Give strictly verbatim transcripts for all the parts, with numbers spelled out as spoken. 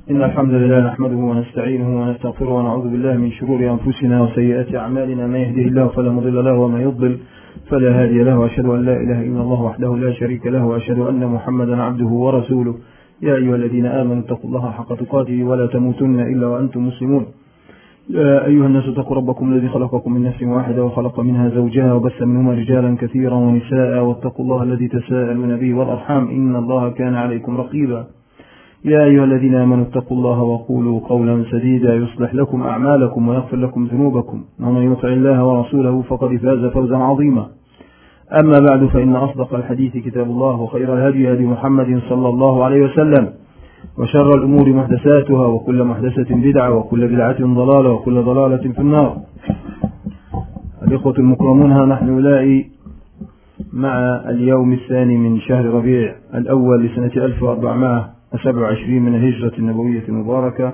إن الحمد لله نحمده ونستعينه ونستغفره ونعوذ بالله من شرور أنفسنا وسيئات أعمالنا. ما يهده الله فلا مضل له وما يضلل فلا هادي له، وأشهد أن لا إله إلا الله وحده لا شريك له، وأشهد أن محمدا عبده ورسوله. يا أيها الذين آمنوا اتقوا الله حق تقاته ولا تموتن إلا وأنتم مسلمون. يا أيها الناس اتقوا ربكم الذي خلقكم من نفس واحدة وخلق منها زوجها وبث منهما رجالا كثيرا ونساء، واتقوا الله الذي تساءلون به والأرحام إن الله كان عليكم رقيبا. يا أيها الذين آمنوا اتقوا الله وقولوا قولا سديدا يصلح لكم أعمالكم ويغفر لكم ذنوبكم، ومن يطع الله ورسوله فقد فاز فوزا عظيما. أما بعد، فإن أصدق الحديث كتاب الله، وخير الهدي هدي محمد صلى الله عليه وسلم، وشر الأمور محدثاتها، وكل محدثة بدعة، وكل بدعة ضلالة، وكل ضلالة في النار. الإخوة المكرمون، ها نحن نلاقي مع اليوم الثاني من شهر ربيع الأول لسنة ألف وأربعمائة وسبع وعشرين من الهجرة النبوية المباركة،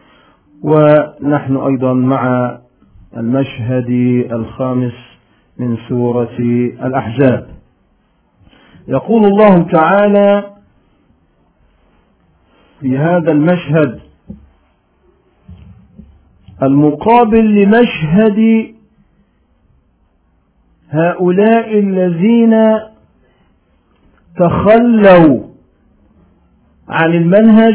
ونحن أيضا مع المشهد الخامس من سورة الأحزاب. يقول الله تعالى في هذا المشهد المقابل لمشهد هؤلاء الذين تخلوا عن المنهج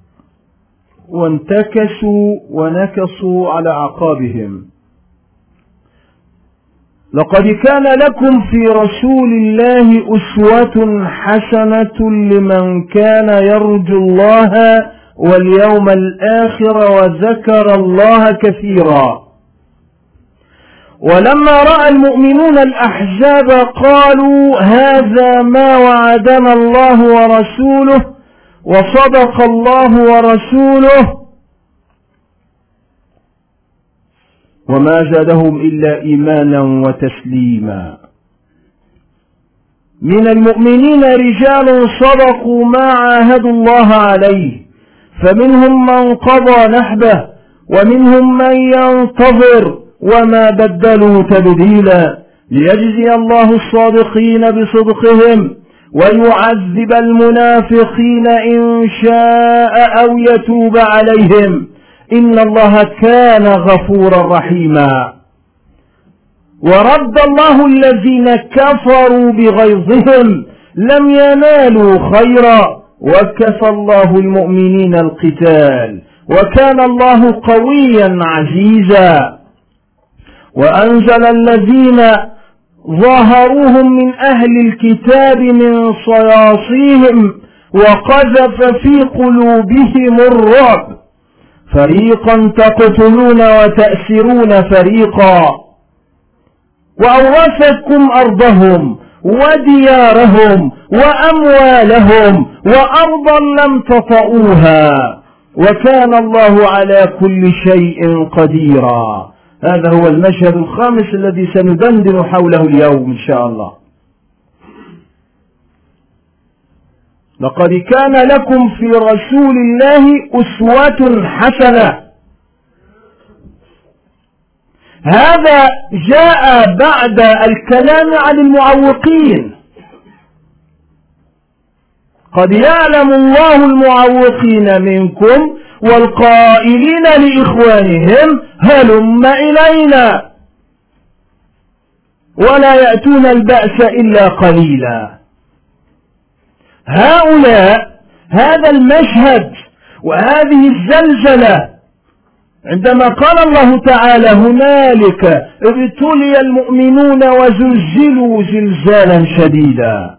وانتكسوا ونكصوا على أعقابهم: لقد كان لكم في رسول الله أسوة حسنة لمن كان يرجو الله واليوم الآخر وذكر الله كثيرا. ولما رأى المؤمنون الأحزاب قالوا هذا ما وعدنا الله ورسوله وصدق الله ورسوله وما زادهم إلا إيمانا وتسليما. من المؤمنين رجال صدقوا ما عاهدوا الله عليه، فمنهم من قضى نحبه ومنهم من ينتظر وما بدلوا تبديلا، ليجزي الله الصادقين بصدقهم ويعذب المنافقين إن شاء أو يتوب عليهم، إن الله كان غفورا رحيما. ورد الله الذين كفروا بغيظهم لم ينالوا خيرا وكفى الله المؤمنين القتال وكان الله قويا عزيزا. وأنزل الذين ظاهروهم من أهل الكتاب من صياصيهم وقذف في قلوبهم الرعب، فريقا تقتلون وتأسرون فريقا، وأورثكم أرضهم وديارهم وأموالهم وأرضا لم تطئوها وكان الله على كل شيء قديرا. هذا هو المشهد الخامس الذي سندندن حوله اليوم إن شاء الله. لقد كان لكم في رسول الله أسوة حسنة. هذا جاء بعد الكلام عن المعوقين. قد يعلم الله المعوقين منكم والقائلين لإخوانهم هلم إلينا، ولا يأتون البأس إلا قليلا. هؤلاء هذا المشهد وهذه الزلزلة عندما قال الله تعالى هنالك ابتلي المؤمنون وزلزلوا زلزالا شديدا،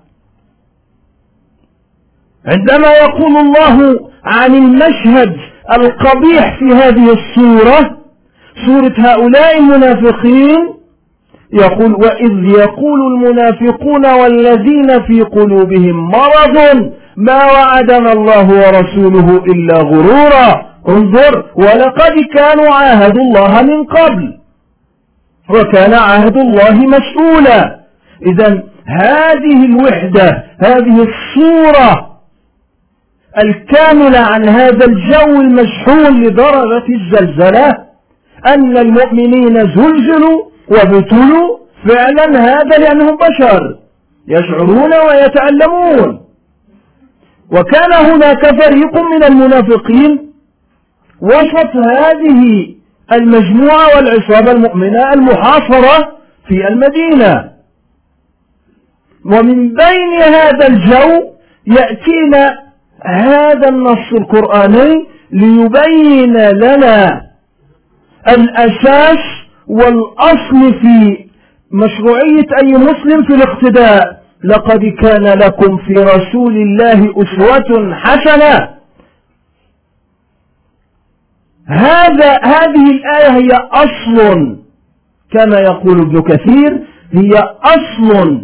عندما يقول الله عن المشهد القبيح في هذه السورة، سورة هؤلاء المنافقين، يقول وإذ يقول المنافقون والذين في قلوبهم مرض ما وعدنا الله ورسوله إلا غرورا. انظر، ولقد كانوا عاهدوا الله من قبل وكان عهد الله مسؤولا. إذن هذه الوحدة، هذه الصورة الكاملة عن هذا الجو المشحون لدرجة الزلزلة، أن المؤمنين زلزلوا وابتلوا فعلا، هذا لأنهم بشر يشعرون ويتألمون. وكان هناك فريق من المنافقين وسط هذه المجموعة والعصابة المؤمنة المحاصرة في المدينة. ومن بين هذا الجو يأتينا هذا النص القرآني ليبين لنا الأساس والأصل في مشروعية أي مسلم في الاقتداء. لقد كان لكم في رسول الله أسوة حسنة. هذا هذه الآية هي أصل، كما يقول ابن كثير، هي أصل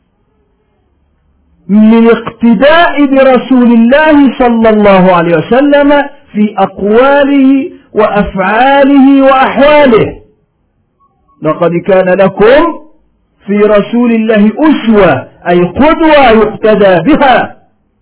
من اقتداء برسول الله صلى الله عليه وسلم في أقواله وأفعاله وأحواله. لقد كان لكم في رسول الله أسوة، أي قدوة يقتدى بها.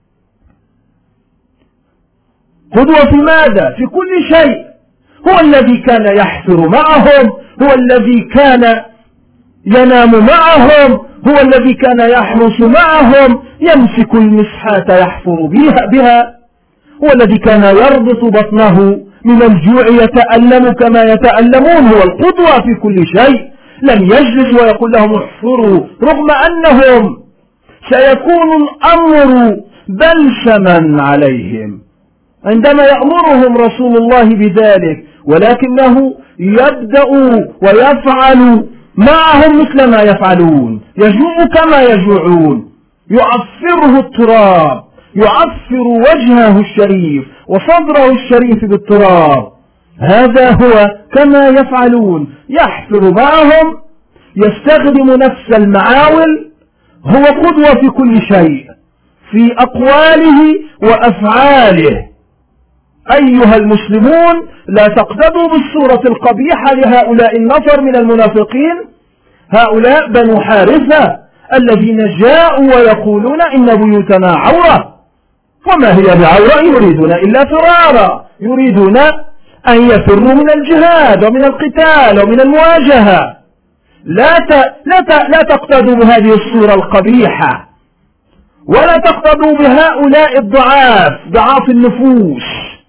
قدوة في ماذا؟ في كل شيء. هو الذي كان يحفر معهم، هو الذي كان ينام معهم، هو الذي كان يحرس معهم، يمسك المسحات يحفر بها, بها هو الذي كان يربط بطنه من الجوع يتألم كما يتألمون. هو القدوة في كل شيء. لم يجلس ويقول لهم احفروا، رغم أنهم سيكون الأمر بلسما عليهم عندما يأمرهم رسول الله بذلك، ولكنه يبدأ ويفعل معهم مثل ما يفعلون. يجوع كما يجوعون، يعفره التراب، يعفر وجهه الشريف وصدره الشريف بالتراب. هذا هو كما يفعلون، يحفر معهم، يستخدم نفس المعاول. هو قدوة في كل شيء، في أقواله وأفعاله. أيها المسلمون، لا تقتدوا بالصورة القبيحة لهؤلاء النفر من المنافقين، هؤلاء بنو حارثة الذين جاءوا ويقولون إن بيوتنا عورة، وما هي بعورة، يريدون إلا فرارا، يريدون أن يفروا من الجهاد ومن القتال ومن المواجهة. لا ت... لا, ت... لا تقتدوا بهذه الصورة القبيحة، ولا تقتدوا بهؤلاء الضعاف ضعاف النفوس.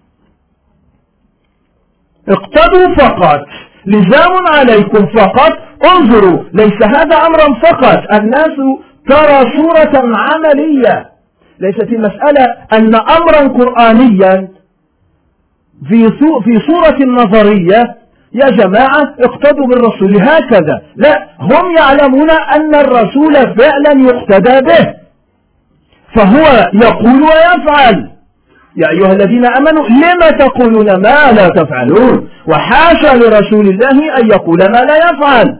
اقتدوا فقط، لزام عليكم فقط. انظروا، ليس هذا أمرا فقط. الناس ترى صورة عملية، ليست المسألة أن أمرا قرآنيا في في صورة نظرية يا جماعة اقتدوا بالرسول هكذا. لا، هم يعلمون أن الرسول فعلا يقتدى به، فهو يقول ويفعل. يا أيها الذين أمنوا لما تقولون ما لا تفعلون، وحاشا لرسول الله أن يقول ما لا يفعل.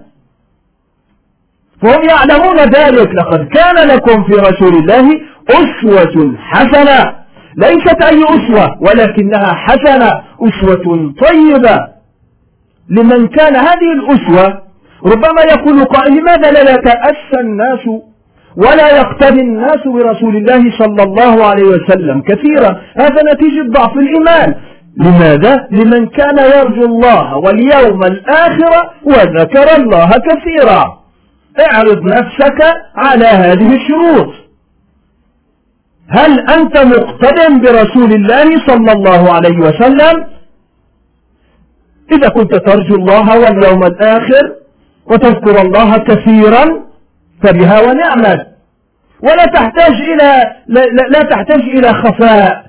فهم يعلمون ذلك. لقد كان لكم في رسول الله أسوة حسنة، ليست أي أسوة ولكنها حسنة، أسوة طيبة لمن كان. هذه الأسوة ربما يقول قائل لماذا لا يتأسى الناس ولا يقتدي الناس برسول الله صلى الله عليه وسلم كثيرا؟ هذا نتيجة ضعف الإيمان. لماذا؟ لمن كان يرجو الله واليوم الآخر وذكر الله كثيرا. اعرض نفسك على هذه الشروط. هل أنت مقتدى برسول الله صلى الله عليه وسلم؟ إذا كنت ترجو الله واليوم الآخر وتذكر الله كثيرا فبها ونعمت، ولا تحتاج إلى لا, لا تحتاج إلى خفاء.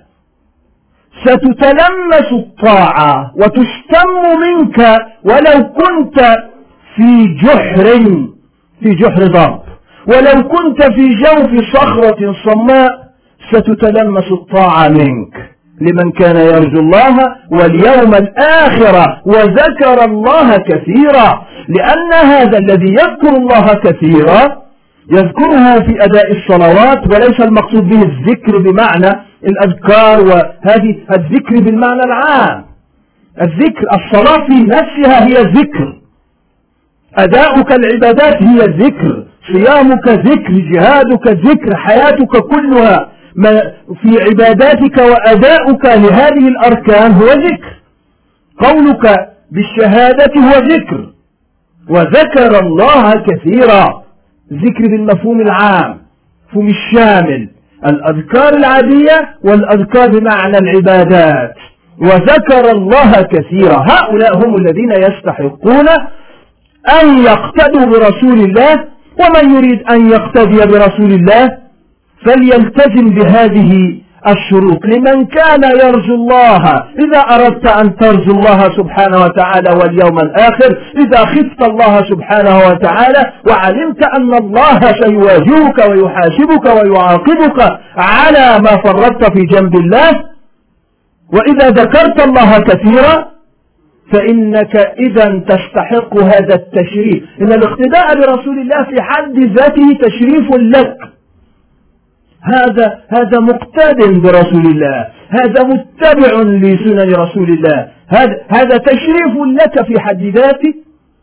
ستتلمس الطاعة وتشتم منك ولو كنت في جحر في جحر ضرب، ولو كنت في جوف صخرة صماء ستتلمس الطاعة منك. لمن كان يرجو الله واليوم الآخر وذكر الله كثيرا، لأن هذا الذي يذكر الله كثيرا يذكره في أداء الصلوات، وليس المقصود به الذكر بمعنى الأذكار، وهذه الذكر بالمعنى العام. الذكر، الصلاة في نفسها هي ذكر، أداؤك العبادات هي ذكر، صيامك ذكر، جهادك ذكر، حياتك كلها ما في عباداتك وأداؤك لهذه الأركان هو ذكر. قولك بالشهادة هو ذكر. وذكر الله كثيرا، ذكر بالمفهوم العام، مفهوم الشامل، الأذكار العادية والأذكار بمعنى العبادات. وذكر الله كثيرا. هؤلاء هم الذين يستحقون أن يقتدوا برسول الله، ومن يريد أن يقتدي برسول الله فليلتزم بهذه الشروط. لمن كان يرجو الله، إذا أردت أن ترجو الله سبحانه وتعالى واليوم الآخر، إذا خفت الله سبحانه وتعالى وعلمت أن الله سيواجهك ويحاسبك ويعاقبك على ما فرطت في جنب الله، وإذا ذكرت الله كثيرا فإنك إذا تستحق هذا التشريف. إن الاقتداء برسول الله في حد ذاته تشريف لك. هذا هذا مقتد برسول الله، هذا متبع لسنن رسول الله، هذا هذا تشريف لك في حد ذاته.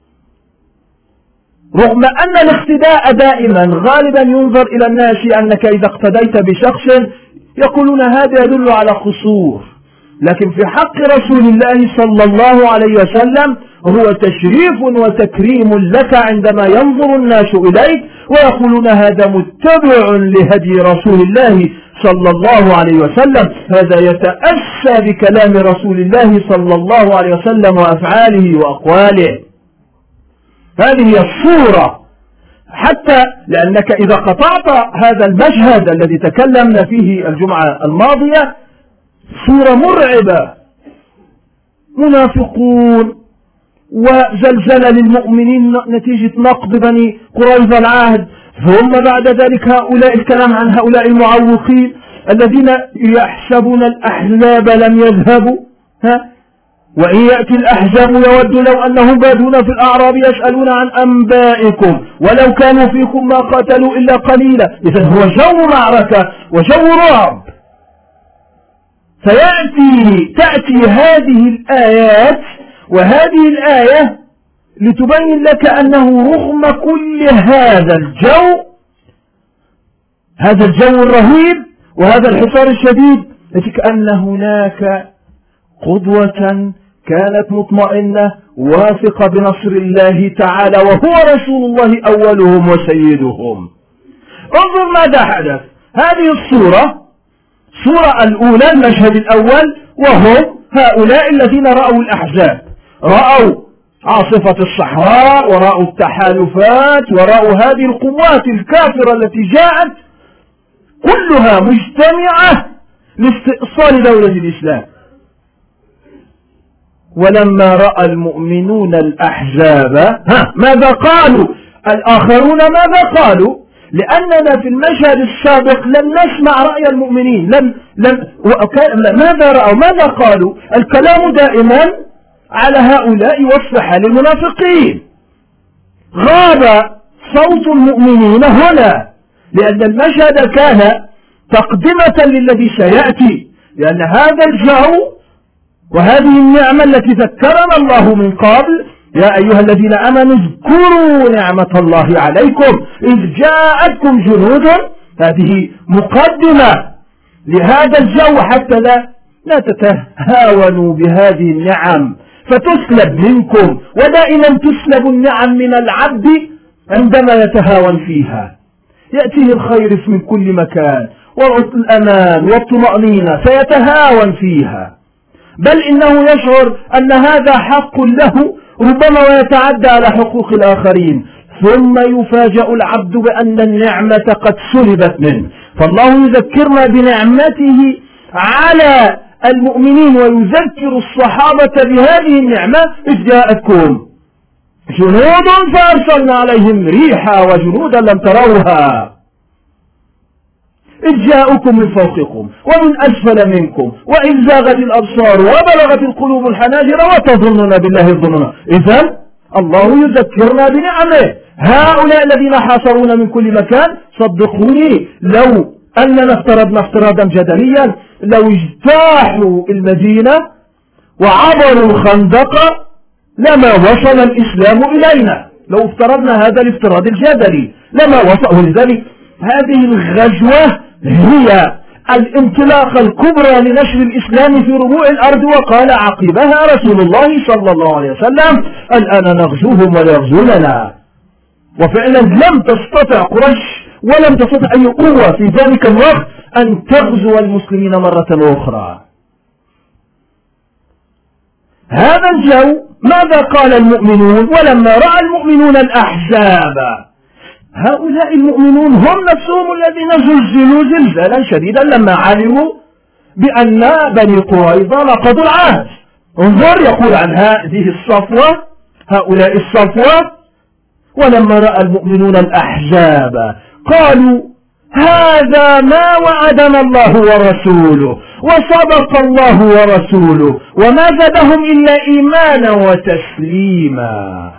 رغم أن الاقتداء دائما غالبا ينظر إلى الناس أنك إذا اقتديت بشخص يقولون هذا يدل على قصور، لكن في حق رسول الله صلى الله عليه وسلم هو تشريف وتكريم لك عندما ينظر الناس إليك ويقولون هذا متبع لهدي رسول الله صلى الله عليه وسلم، هذا يتأسى بكلام رسول الله صلى الله عليه وسلم وأفعاله وأقواله. هذه هي الصورة. حتى لأنك إذا قطعت هذا المشهد الذي تكلمنا فيه الجمعة الماضية صورة مرعبة، منافقون وزلزلة للمؤمنين نتيجة نقض بني قريظة العهد، ثم بعد ذلك هؤلاء الكلام عن هؤلاء المعوقين الذين يحسبون الأحزاب لم يذهبوا، ها وإن يأتي الأحزاب يود لو أنهم بادون في الأعراب يسألون عن أنبائكم ولو كانوا فيكم ما قاتلوا إلا قليلا. إذن هو جو معركة وجو رعب. فيأتي تأتي هذه الآيات وهذه الآية لتبين لك أنه رغم كل هذا الجو، هذا الجو الرهيب وهذا الحصار الشديد، كأن هناك قدوة كانت مطمئنة واثقة بنصر الله تعالى وهو رسول الله أولهم وسيدهم. انظر ماذا حدث. هذه الصورة الصورة الأولى المشهد الأول، وهم هؤلاء الذين رأوا الأحزاب، رأوا عاصفة الصحراء ورأوا التحالفات ورأوا هذه القوات الكافرة التي جاءت كلها مجتمعة لاستئصال دولة الإسلام. ولما رأى المؤمنون الأحزاب ها ماذا قالوا الآخرون؟ ماذا قالوا؟ لأننا في المشهد السابق لم نسمع رأي المؤمنين، لم لم ماذا رأوا؟ ماذا قالوا؟ الكلام دائما على هؤلاء وصف حال المنافقين. غاب صوت المؤمنين هنا لأن المشهد كان تقدمة للذي سيأتي، لأن هذا الجو وهذه النعمة التي ذكرنا الله من قبل، يا أيها الذين آمنوا اذكروا نعمة الله عليكم إذ جاءتكم جنود، هذه مقدمة لهذا الجو حتى لا لا تتهاونوا بهذه النعم فتسلب منكم. ودائما تسلب النعم من العبد عندما يتهاون فيها، يأتيه الخير من كل مكان والأمان والطمأنينة فيتهاون فيها، بل إنه يشعر أن هذا حق له ربما ويتعدى على حقوق الآخرين، ثم يفاجأ العبد بأن النعمة قد سلبت منه. فالله يذكرنا بنعمته على المؤمنين ويذكر الصحابة بهذه النعمة إذ جاءتكم جنود فأرسلنا عليهم ريحا وجنودا لم تروها، إذ جاءكم من فوقكم ومن أسفل منكم وإذ زاغت الأبصار وبلغت القلوب الحناجر وتظنون بالله الظنون. إذن الله يذكرنا بنعمه. هؤلاء الذين حاصرونا من كل مكان، صدقوني لو أننا افترضنا افتراضا جدليا لو اجتاحوا المدينة وعبروا الخندق لما وصل الإسلام إلينا. لو افترضنا هذا الافتراض الجدلي لما وصل. ولذلك هذه الغزوة هي الانطلاقة الكبرى لنشر الإسلام في ربوع الأرض، وقال عقبها رسول الله صلى الله عليه وسلم الآن نغزوهم ويغزوننا. وفعلا لم تستطع قريش ولم تستطع أي قوة في ذلك الوقت أن تغزو المسلمين مرة أخرى. هذا الجو ماذا قال المؤمنون ولما رأى المؤمنون الأحزاب؟ هؤلاء المؤمنون هم نفسهم الذين زلزلوا زلزالا شديدا لما علموا بأن بني قريظة نقضوا العهد. انظر يقول عن هذه الصفوة، هؤلاء الصفوة: ولما رأى المؤمنون الأحزاب قالوا هذا ما وعدنا الله ورسوله وصدق الله ورسوله وما زادهم إلا إيمانا وتسليما.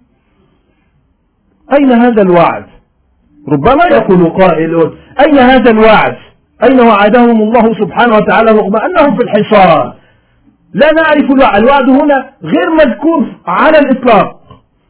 أين هذا الوعد؟ ربما يقول قائل: أين هذا الوعد؟ أين وعدهم الله سبحانه وتعالى رغم أنهم في الحصار؟ لا نعرف الوعد، الوعد هنا غير مذكور على الإطلاق.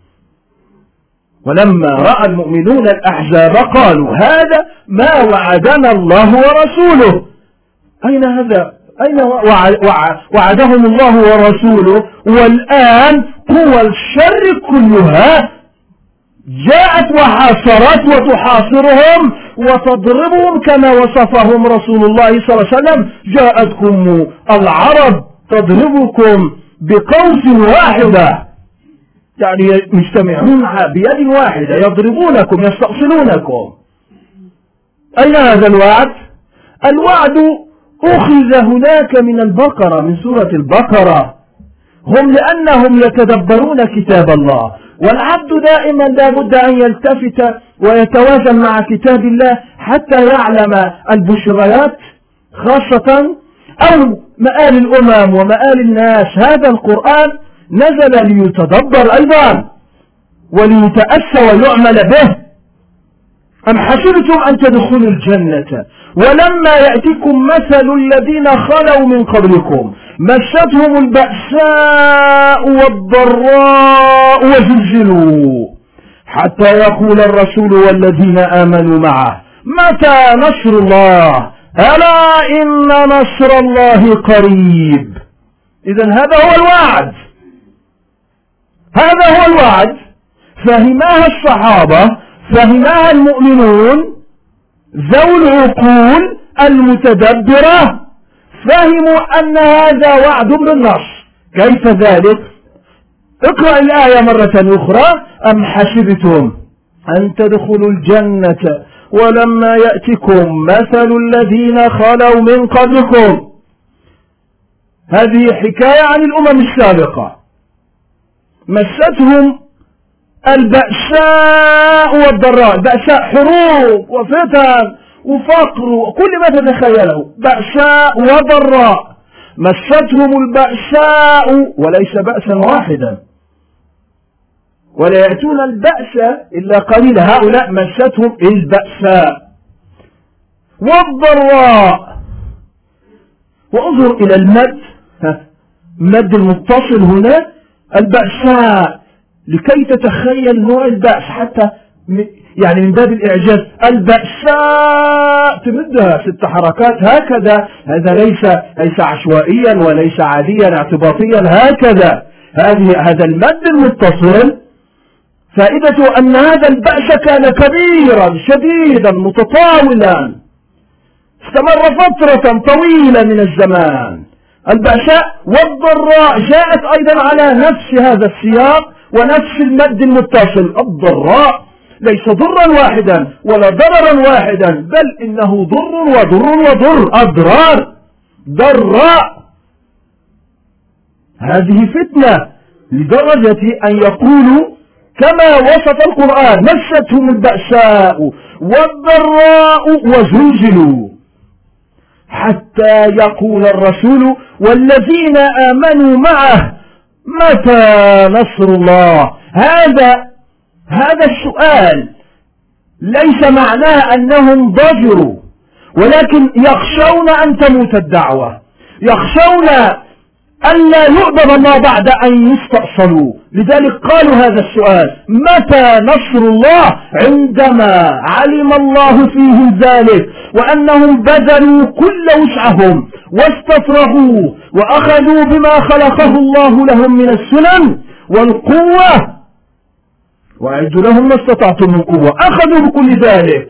ولما رأى المؤمنون الأحزاب قالوا هذا ما وعدنا الله ورسوله. أين هذا؟ أين وعدهم الله ورسوله والآن قوى الشر كلها جاءت وحاصرت وتحاصرهم وتضربهم كما وصفهم رسول الله صلى الله عليه وسلم: جاءتكم العرب تضربكم بقوس واحدة، يعني مجتمعون بيد واحدة يضربونكم يستأصلونكم. أين هذا الوعد؟ الوعد أخذ هناك من البقرة، من سورة البقرة. هم لأنهم يتدبرون كتاب الله، والعبد دائما لا بد أن يلتفت ويتوازن مع كتاب الله حتى يعلم البشريات خاصة أو مآل الأمم ومآل الناس. هذا القرآن نزل ليتدبر أيضا وليتأسى ويعمل به. أم حسبتم أن تدخلوا الجنة ولما يأتكم مثل الذين خلوا من قبلكم مستهم البأساء والضراء وزلزلوا حتى يقول الرسول والذين آمنوا معه متى نصر الله ألا إن نصر الله قريب. إذن هذا هو الوعد، هذا هو الوعد. فهمها الصحابة، فهمها المؤمنون ذو العقول المتدبرة، فهموا أن هذا وعد بالنص. كيف ذلك؟ اقرأ الآية مرة أخرى: أم حسبتم أن تدخلوا الجنة ولما يأتكم مثل الذين خلوا من قبلكم. هذه حكاية عن الأمم السابقة، مستهم البأساء والضراء. البأساء حروب وفتن وفقر وكل ما تتخيله، بأساء وضراء. مستهم البأساء وليس بأسا واحدا، ولا يأتون البأس إلا قليلا. هؤلاء مستهم البأساء والضراء. وانظر إلى المد، مد المتصل هنا، البأساء، لكي تتخيل نوع البأس حتى يعني من باب الإعجاز. البأساء تمدها ست حركات هكذا، هذا ليس ليس عشوائيا وليس عاديا اعتباطيا، هكذا. هذه هذا المد المتصل فائدته أن هذا البأس كان كبيرا شديدا متطاولا، استمر فترة طويلة من الزمان. البأساء والضراء جاءت أيضا على نفس هذا السياق ونفس المد المتصل. الضراء ليس ضرا واحدا ولا ضررا واحدا، بل إنه ضر وضر وضر، أضرار، ضراء. هذه فتنة لدرجة أن يقولوا كما وصف القرآن: مستهم البأساء والضراء وزلزلوا حتى يقول الرسول والذين آمنوا معه متى نصر الله. هذا هذا السؤال ليس معناه أنهم ضجروا، ولكن يخشون أن تموت الدعوة، يخشون أن لا يعبد الله بعد أن يستأصلوا. لذلك قالوا هذا السؤال: متى نصر الله؟ عندما علم الله فيهم ذلك وأنهم بذلوا كل وسعهم واستفرغوا وأخذوا بما خلقه الله لهم من السنن والقوة، وأعدوا لهم ما استطعتم من قوة، أخذوا بكل ذلك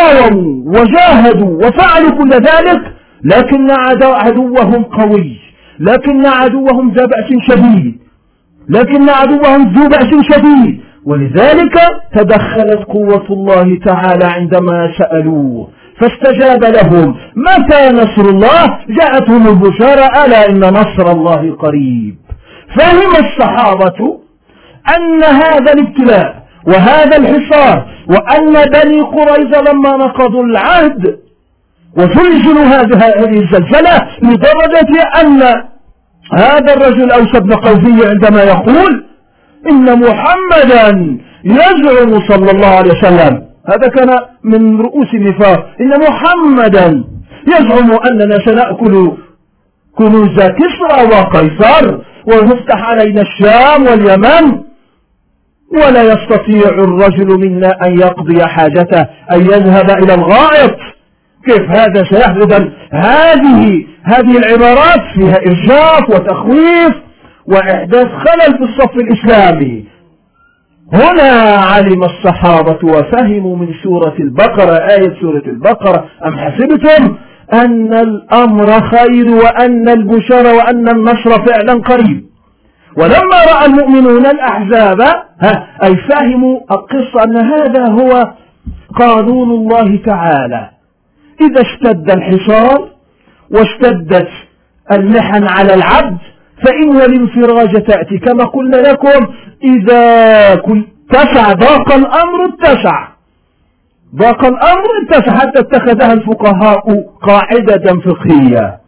وقاوموا وجاهدوا وفعلوا كل ذلك، لكن عدوهم قوي، لكن عدوهم ذو بأس شديد لكن عدوهم ذو بأس شديد ولذلك تدخلت قوة الله تعالى عندما سألوه فاستجاب لهم. متى نصر الله؟ جاءتهم البشارى ألا إن نصر الله قريب. فهم الصحابة أن هذا الابتلاء وهذا الحصار وأن بني قريظة لما نقضوا العهد وزلزلوا هذه الزلزلة لدرجة أن هذا الرجل أوس بن قوفي عندما يقول إن محمدا يزعم صلى الله عليه وسلم، هذا كان من رؤوس النفاق، إن محمدا يزعم أننا سنأكل كنوز كسرى وقيصر ونفتح علينا الشام واليمن ولا يستطيع الرجل منا أن يقضي حاجته أن يذهب إلى الغائط. كيف هذا سيحدث؟ هذه هذه العبارات فيها إرجاف وتخويف وإحداث خلل في الصف الإسلامي. هنا علم الصحابة وفهموا من سورة البقرة، آية سورة البقرة: أم حسبتم أن الأمر خير وأن البشر وأن النصر فعلا قريب. ولما رأى المؤمنون الأحزاب أي فهموا القصة أن هذا هو قانون الله تعالى، إذا اشتد الحصار واشتدت المحن على العبد فإن الانفراج تأتي. كما قلنا لكم إذا اتسع ضاق الأمر اتسع ضاق الأمر اتسع حتى اتخذها الفقهاء قاعدة فقهية.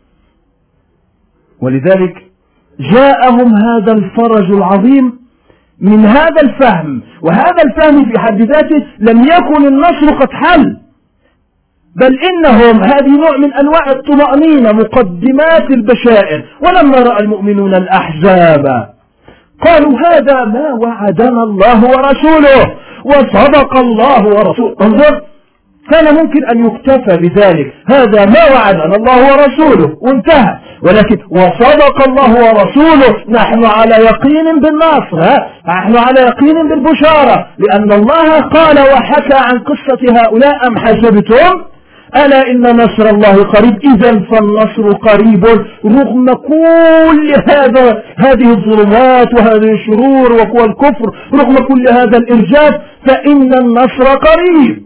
ولذلك جاءهم هذا الفرج العظيم من هذا الفهم، وهذا الفهم في حد ذاته لم يكن النصر قد حل، بل إنهم هذه نوع من أنواع الطمأنينة، مقدمات البشائر. ولما رأى المؤمنون الأحزاب قالوا هذا ما وعدنا الله ورسوله وصدق الله ورسوله. انظر، كان ممكن أن يكتفى بذلك، هذا ما وعدنا الله ورسوله وانتهى، ولكن وصدق الله ورسوله، نحن على يقين بالنصر، نحن على يقين بالبشارة، لأن الله قال وحكى عن قصة هؤلاء: أم حسبتم ألا إن نصر الله قريب. إذن فالنصر قريب رغم كل هذا هذه الظلمات وهذه الشرور وقوى الكفر، رغم كل هذا الإرجاف فإن النصر قريب.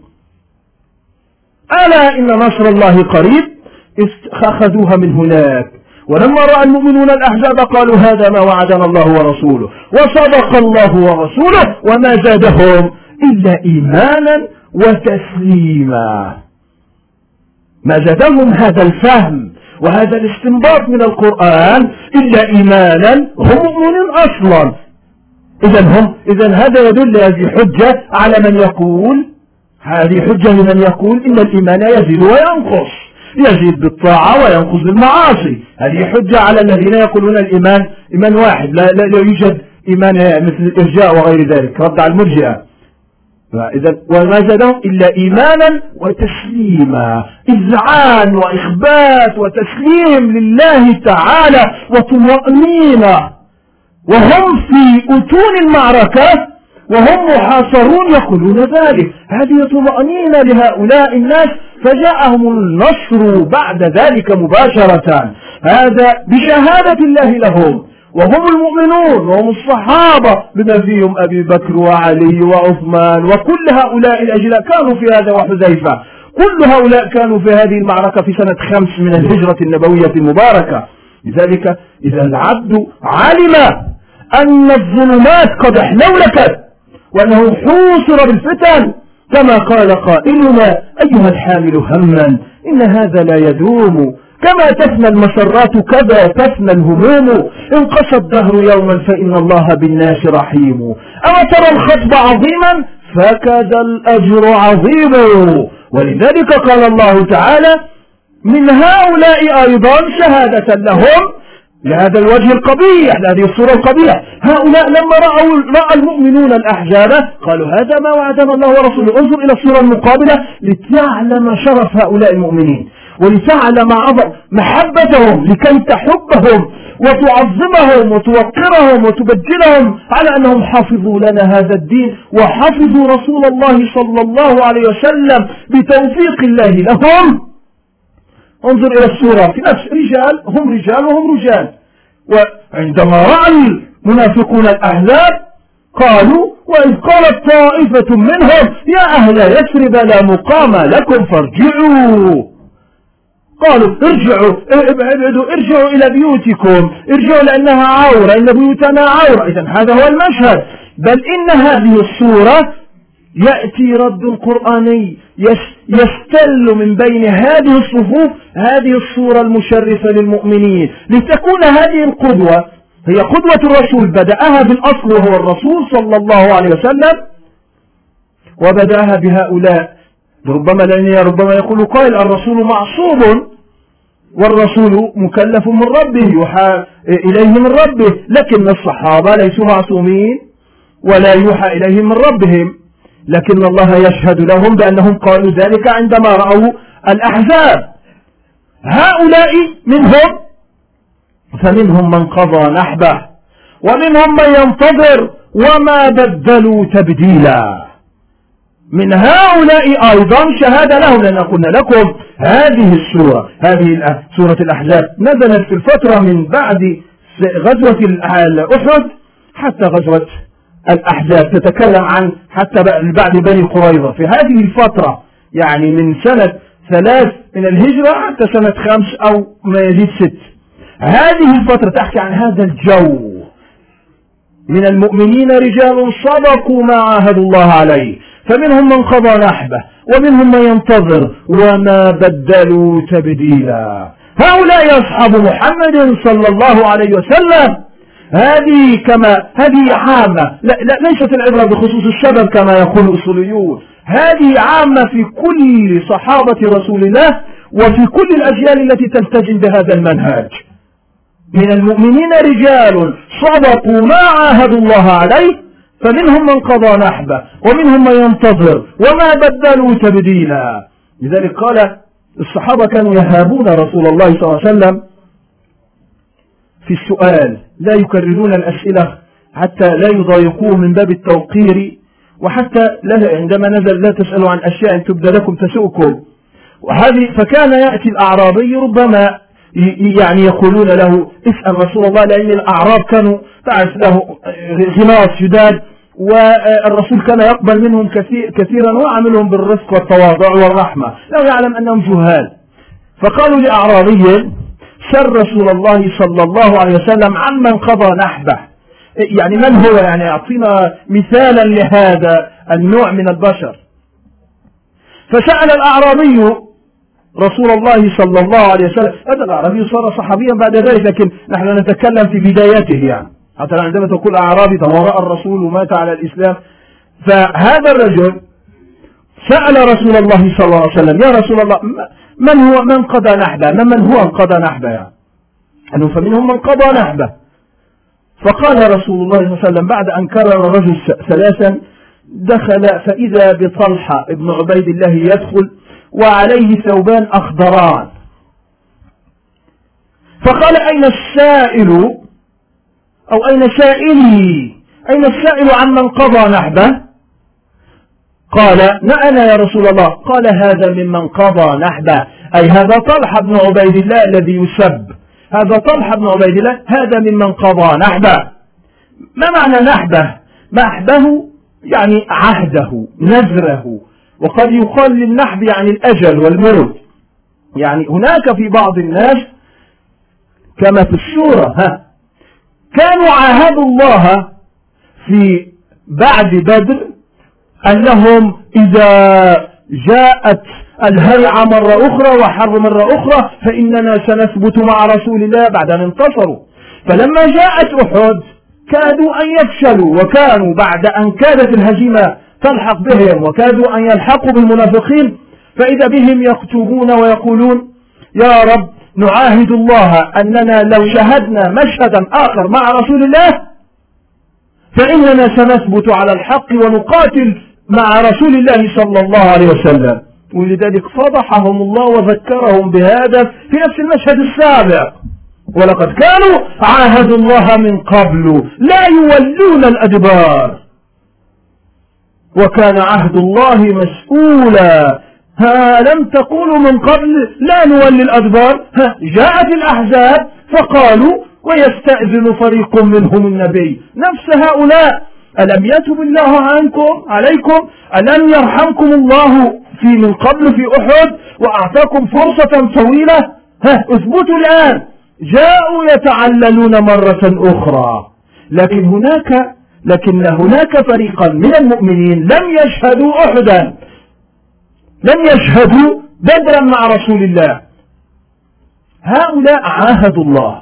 ألا إن نصر الله قريب. أخذوها من هناك. ولما رأى المؤمنون الأحزاب قالوا هذا ما وعدنا الله ورسوله وصدق الله ورسوله، وما زادهم إلا إيمانا وتسليما. ما زادهم هذا الفهم وهذا الاستنباط من القرآن إلا إيمانا، هم مؤمنين أصلا. إذن هم إذن هذا يدل، هذه حجة على من يقول هذه حجة لمن يقول إن الإيمان يزيد وينقص، يزيد بالطاعة وينقص بالمعاصي. هذه حجة على الذين يقولون الإيمان إيمان واحد، لا, لا, لا يوجد إيمان مثل الإرجاء وغير ذلك، رد على المرجئة. إذن وما زادهم إلا إيمانا وتسليما، إذعان وإخبات وتسليم لله تعالى وطمأنينة، وهم في أتون المعركة وهم محاصرون يقولون ذلك. هذه طمأنينة لهؤلاء الناس، فجاءهم النصر بعد ذلك مباشرة، هذا بشهادة الله لهم، وهم المؤمنون وهم الصحابة بما فيهم أبي بكر وعلي وعثمان وكل هؤلاء الأجلاء كانوا في هذا، وحذيفة، كل هؤلاء كانوا في هذه المعركة في سنة خمس من الهجرة النبوية المباركة. لذلك إذا العبد علم أن الظلمات قد احلولكت وأنه حوصر بالفتن، كما قال قائلنا: أيها الحامل هما إن هذا لا يدوم، كما تفنى المسرات كذا تفنى الهموم، إن قسى الدهر يوما فإن الله بالناس رحيم، أما ترى الخطب عظيما فكذا الأجر عظيم. ولذلك قال الله تعالى من هؤلاء أيضا شهادة لهم لهذا الوجه القبيح، لهذه الصورة القبيحة. هؤلاء لما رأوا رأى المؤمنون الأحزاب قالوا هذا ما وعدنا الله ورسوله. انظر إلى الصورة المقابلة لتعلم شرف هؤلاء المؤمنين، ولتعلم عظم محبتهم، لكي تحبهم وتعظمهم وتوقرهم وتبجلهم على أنهم حافظوا لنا هذا الدين وحفظوا رسول الله صلى الله عليه وسلم بتوفيق الله لهم. انظر إلى السورة في نفس رجال، هم رجال وهم رجال. وعندما رأى المنافقون الأحزاب قالوا: وإذ قالت طائفة منهم يا أهل يثرب لا مقام لكم فارجعوا. قالوا: ارجعوا ابعدوا ارجعوا إلى بيوتكم، ارجعوا لأنها عورة، إن بيوتنا عورة. إذن هذا هو المشهد. بل إن هذه السورة يأتي رد قرآني يستل من بين هذه الصفوف هذه الصورة المشرفة للمؤمنين، لتكون هذه القدوة هي قدوة الرسول، بدأها بالأصل وهو الرسول صلى الله عليه وسلم، وبدأها بهؤلاء. ربما لأن ربما يقول قائل: الرسول معصوم والرسول مكلف من ربه، يوحى إليه من ربه، لكن الصحابة ليسوا معصومين ولا يوحى إليهم من ربهم، لكن الله يشهد لهم بأنهم قالوا ذلك عندما رأوا الأحزاب. هؤلاء منهم فمنهم من قضى نحبه ومنهم من ينتظر وما بدلوا تبديلا. من هؤلاء أيضا شهادة لهم، لأن قلنا لكم هذه السورة هذه سورة الأحزاب نزلت في الفترة من بعد غزوة أحد حتى غزوة الأحزاب، تتكلم عن حتى بعد بني قريظة. في هذه الفترة يعني من سنة ثلاث من الهجرة حتى سنة خمس أو ما يزيد ست، هذه الفترة تحكي عن هذا الجو. من المؤمنين رجال صدقوا ما عاهدوا الله عليه، فمنهم من قضى نحبه ومنهم من ينتظر وما بدلوا تبديلا. هؤلاء أصحاب محمد صلى الله عليه وسلم. هذه كما هذه عامة، لا لا ليست العبرة بخصوص السبب كما يقول الأصوليون، هذه عامة في كل صحابة رسول الله وفي كل الأجيال التي تلتزم بهذا المنهج. من المؤمنين رجال صدقوا ما عاهدوا الله عليه، فمنهم من قضى نحبه ومنهم من ينتظر وما بدلوا تبديلا. لذلك قال الصحابة كانوا يهابون رسول الله صلى الله عليه وسلم في السؤال، لا يكررون الأسئلة حتى لا يضايقوه من باب التوقير، وحتى عندما نزل لا تسألوا عن أشياء تبدى لكم تسؤكم. وهذه فكان يأتي الأعرابي ربما يعني يقولون له: اسأل رسول الله، لأن الأعراب كانوا تعرف له غلاظ شداد، والرسول كان يقبل منهم كثير كثيرا ويعاملهم بالرفق والتواضع والرحمة، لو يعلم أنهم جهال. فقالوا لأعرابي: سر رسول الله صلى الله عليه وسلم عمن قضى نحبه، يعني من هو؟ يعني أعطينا مثالا لهذا النوع من البشر. فسأل الأعرابي رسول الله صلى الله عليه وسلم. هذا الأعرابي صار صحابيا بعد ذلك، لكن نحن نتكلم في بدايته، يعني حتى عندما تقول أعرابي تورأ الرسول ومات على الإسلام. فهذا الرجل سأل رسول الله صلى الله عليه وسلم: يا رسول الله، من هو من قضى نحبه؟ من هو قضى نحبه؟ يعني أنه فمنهم من قضى نحبه. فقال رسول الله صلى الله عليه وسلم بعد أن كرر الرجل ثلاثا، دخل فإذا بطلحة ابن عبيد الله يدخل وعليه ثوبان أخضران. فقال: أين السائل أو أين سائلي؟ أين السائل عمن قضى نحبه؟ قال: أنا يا رسول الله. قال: هذا ممن قضى نحبه، أي هذا طلحة بن عبيد الله الذي يسب، هذا طلحة بن عبيد الله، هذا ممن قضى نحبه. ما معنى نحبه؟ نحبه يعني عهده نذره، وقد يقال للنحب يعني الأجل والموت. يعني هناك في بعض الناس كما في السورة ها كانوا عاهدوا الله في بعد بدر أنهم إذا جاءت الهيعة مرة أخرى وحرب مرة أخرى فإننا سنثبت مع رسول الله بعد أن انتصروا. فلما جاءت أحد كادوا أن يفشلوا، وكانوا بعد أن كادت الهزيمة تلحق بهم وكادوا أن يلحقوا بالمنافقين، فإذا بهم يكتبون ويقولون: يا رب نعاهد الله أننا لو شهدنا مشهدا آخر مع رسول الله فإننا سنثبت على الحق ونقاتل مع رسول الله صلى الله عليه وسلم. ولذلك فضحهم الله وذكرهم بهذا في نفس المشهد السابق: ولقد كانوا عاهدوا الله من قبل لا يولون الأدبار وكان عهد الله مسؤولا. ها لم تقولوا من قبل لا نولي الأدبار؟ ها جاءت الأحزاب فقالوا ويستأذن فريق منهم النبي. نفس هؤلاء. ألم يتب الله عنكم عليكم؟ ألم يرحمكم الله في من قبل في أحد وأعطاكم فرصة طويلة؟ ها اثبتوا الآن. جاءوا يتعللون مرة أخرى. لكن هناك لكن هناك فريقا من المؤمنين لم يشهدوا أحدا، لم يشهدوا بدرا مع رسول الله. هؤلاء عاهدوا الله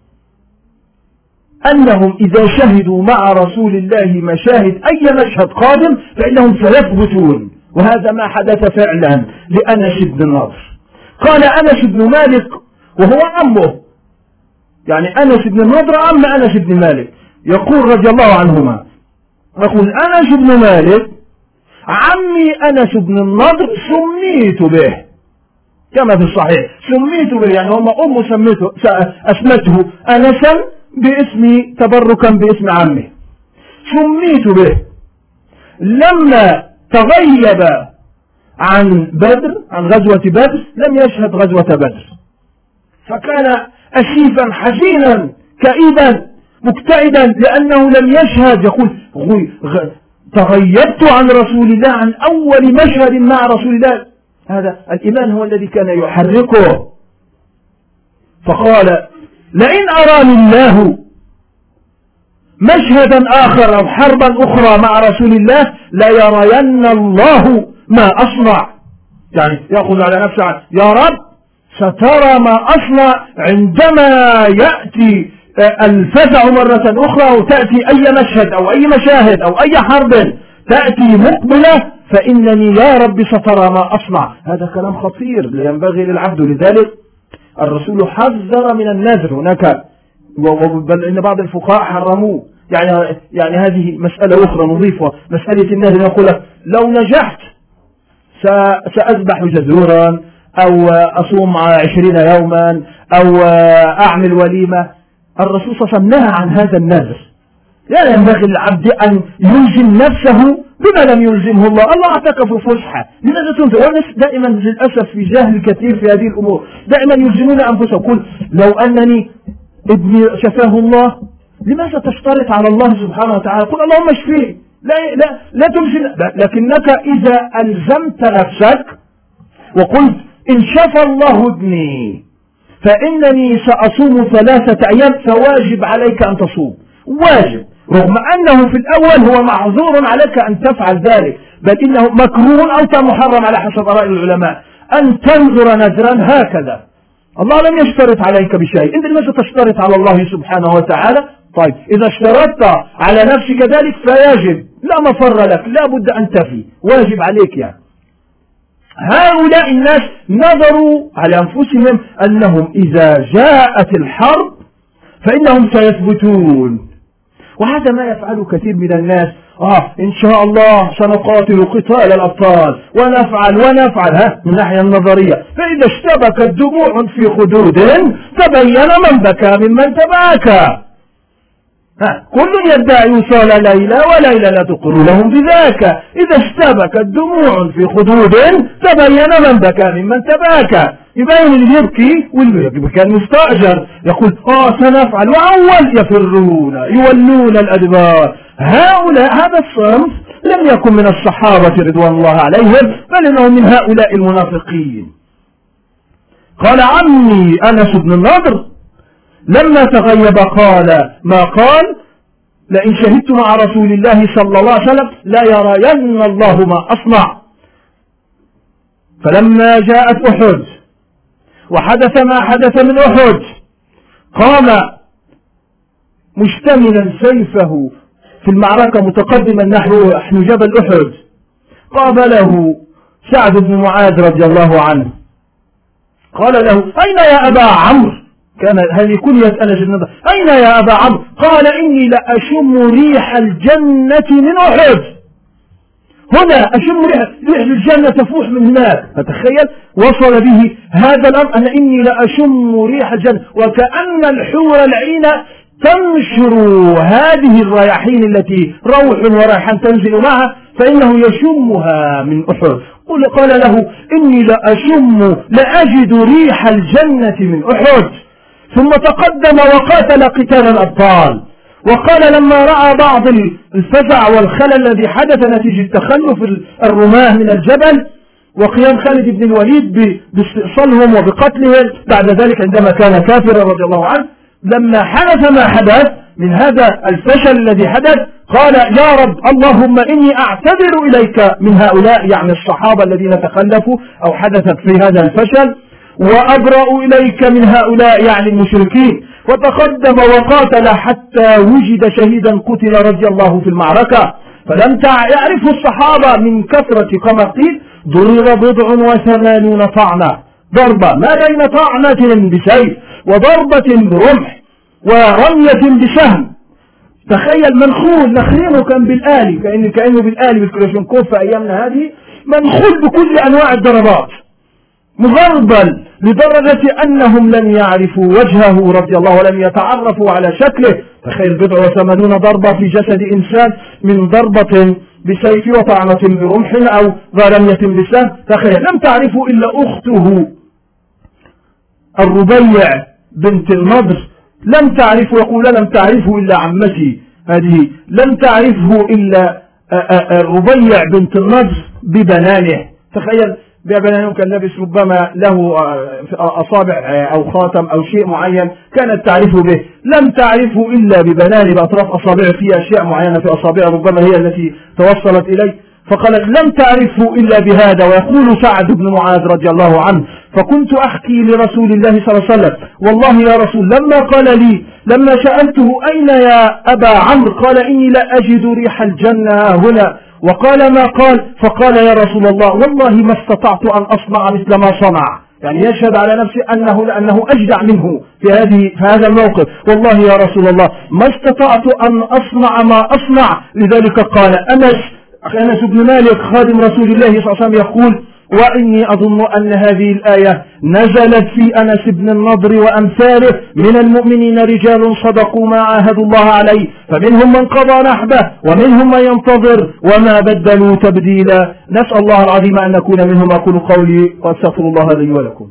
أنهم إذا شهدوا مع رسول الله مشاهد أي مشهد قادم فإنهم سيثبتون، وهذا ما حدث فعلا لأنس بن النضر. قال أنس بن مالك وهو عمه، يعني أنس بن النضر عم أنس بن مالك، يقول رضي الله عنهما، يقول أنس بن مالك عمي أنس بن النضر سميت به، كما في الصحيح سميت به، يعني هم أمه سميته أسمته أنسا باسم تبركا باسم عمه، سميت به. لما تغيب عن بدر عن غزوة بدر لم يشهد غزوة بدر، فكان أسيفا حزينا كئيبا مكتئبا لأنه لم يشهد. يقول تغيبت عن رسول الله عن أول مشهد مع رسول الله. هذا الإيمان هو الذي كان يحركه. فقال لئن أراني الله مشهدا آخر أو حربا أخرى مع رسول الله لا يرين الله ما أصنع، يعني يأخذ على نفسه يا رب سترى ما أصنع عندما يأتي الفزع مرة أخرى وتأتي أي مشهد أو أي مشاهد أو أي حرب تأتي مقبلة، فإنني يا رب سترى ما أصنع. هذا كلام خطير ينبغي للعبد. لذلك الرسول حذر من النذر هناك، بل إن بعض الفقهاء حرموه. يعني يعني هذه مسألة أخرى نضيفها، مسألة النذر. يقول لو نجحت سأذبح جزورا أو أصوم عشرين يوما أو أعمل وليمة. الرسول صلى الله عليه وسلم نهى عن هذا النذر. لا ينبغي للعبد أن يلزم نفسه بما لم يلزمه الله. الله أعطاك في فسحة، لماذا تنذر؟ والناس دائما للأسف في جهل كثير في هذه الأمور، دائما يلزمون أنفسهم. قل لو أنني ابني شفاه الله لماذا تشترط على الله سبحانه وتعالى؟ قل اللهم اشفيه، لا لا لا تلزم. لكنك إذا ألزمت نفسك وقلت إن شفى الله ابني فإنني سأصوم ثلاثة أيام، فواجب عليك أن تصوم، واجب، رغم أنه في الأول هو معذور عليك أن تفعل ذلك، بل إنه مكروه أو محرم على حسب آراء العلماء أن تنذر نذرا هكذا. الله لم يشترط عليك بشيء، أنت لماذا تشترط على الله سبحانه وتعالى؟ طيب إذا اشترطت على نفسك ذلك فيجب، لا مفر لك، لا بد أن تفي، واجب عليك. يعني هؤلاء الناس نظروا على أنفسهم أنهم إذا جاءت الحرب فإنهم سيثبتون، وهذا ما يفعله كثير من الناس. آه إن شاء الله سنقاتل قتال الأبطال ونفعل ونفعل، ها من الناحية النظرية. فإذا اشتبكت دموع في خدود تبين من بكى ممن تباكى. ها كل يدعي وصال ليلى وليلى لا تقر لهم بذاك. إذا اشتبكت دموع في خدود تبين من بكى ممن تباكى. يبين اللي يبكي واللي كان مستأجر يقول آه سنفعل، وأول يفرون يولون الأدبار. هؤلاء هذا الصنف لم يكن من الصحابة رضوان الله عليهم، بل إنه من هؤلاء المنافقين. قال عمي أنس بن النضر لما تغيب قال ما قال لئن شهدت مع رسول الله صلى الله عليه وسلم لا يرين الله ما أصنع. فلما جاءت أحد وحدث ما حدث من أحد قام مشتملا سيفه في المعركة متقدما نحو جبل أحد. قابله سعد بن معاذ رضي الله عنه، قال له أين يا أبا عمرو؟ كان هذه كنية أنس بن النضر. أين يا أبا عمرو؟ قال إني لأشم ريح الجنة من أحد. هنا أشم ريح, ريح الجنة تفوح من هناك. فتخيل وصل به هذا الأمر أن إني لأشم ريح الجنة، وكأن الحور العين تنشر هذه الرياحين التي روح وريحان تنزل معها فإنه يشمها من أحد. قال له إني لأشم لأجد ريح الجنة من أحد. ثم تقدم وقاتل قتال الأبطال. وقال لما رأى بعض الفزع والخلل الذي حدث نتيجة تخلف الرماة من الجبل وقيام خالد بن الوليد باستئصالهم وبقتلهم بعد ذلك عندما كان كافرا رضي الله عنه، لما حدث ما حدث من هذا الفشل الذي حدث قال يا رب اللهم إني أعتذر إليك من هؤلاء، يعني الصحابة الذين تخلفوا أو حدثت في هذا الفشل، وأبرأ إليك من هؤلاء يعني المشركين. وتقدم وقاتل حتى وجد شهيدا قتل رضي الله في المعركة. فلم يعرفه الصحابة من كثرة كما قيل ضرب بضع وثمانون طعنة، ضربة ما بين طعنة بسيف وضربة برمح ورمية بسهم. تخيل منخول نخرينه كان بالآلي، كأنه, كأنه بالآلي بالكلاشنكوف في أيامنا هذه، منخول بكل أنواع الضربات، مغربل لدرجة أنهم لم يعرفوا وجهه رضي الله ولم يتعرفوا على شكله. تخيل بضع وثمانون ضربة في جسد إنسان من ضربة بسيف وطعنة برمح أو رمية بسهم. تخيل لم تعرفوا إلا أخته الربيع بنت النضر، لم تعرفوا، يقول لم تعرفه إلا عمتي هذه، لم تعرفه إلا الربيع بنت النضر ببنانه. تخيل ببنانه كان لابس ربما له أصابع أو خاتم أو شيء معين كانت تعرفه به، لم تعرفه إلا ببنانه بأطراف أصابعه في أشياء معينة في أصابعه ربما هي التي توصلت إليه. فقال لم تعرفه إلا بهذا. ويقول سعد بن معاذ رضي الله عنه فكنت أحكي لرسول الله صلى الله عليه وسلم والله يا رسول لما قال لي لما سألته أين يا أبا عمرو قال إني لا أجد ريح الجنة هنا، وقال ما قال فقال يا رسول الله والله ما استطعت أن أصنع مثل ما صنع، يعني يشهد على نفسه أنه لأنه أجدع منه في هذه في هذا الموقف. والله يا رسول الله ما استطعت أن أصنع ما أصنع. لذلك قال أنس أنس بن مالك خادم رسول الله صلى الله عليه وسلم يقول وإني أظن أن هذه الآية نزلت في أنس بن النضر وأمثاله من المؤمنين رجال صدقوا ما عاهدوا الله عليه فمنهم من قضى نحبه ومنهم من ينتظر وما بدلوا تبديلا. نسأل الله العظيم أن نكون منهم. أقول قولي وأستغفر الله لي ولكم.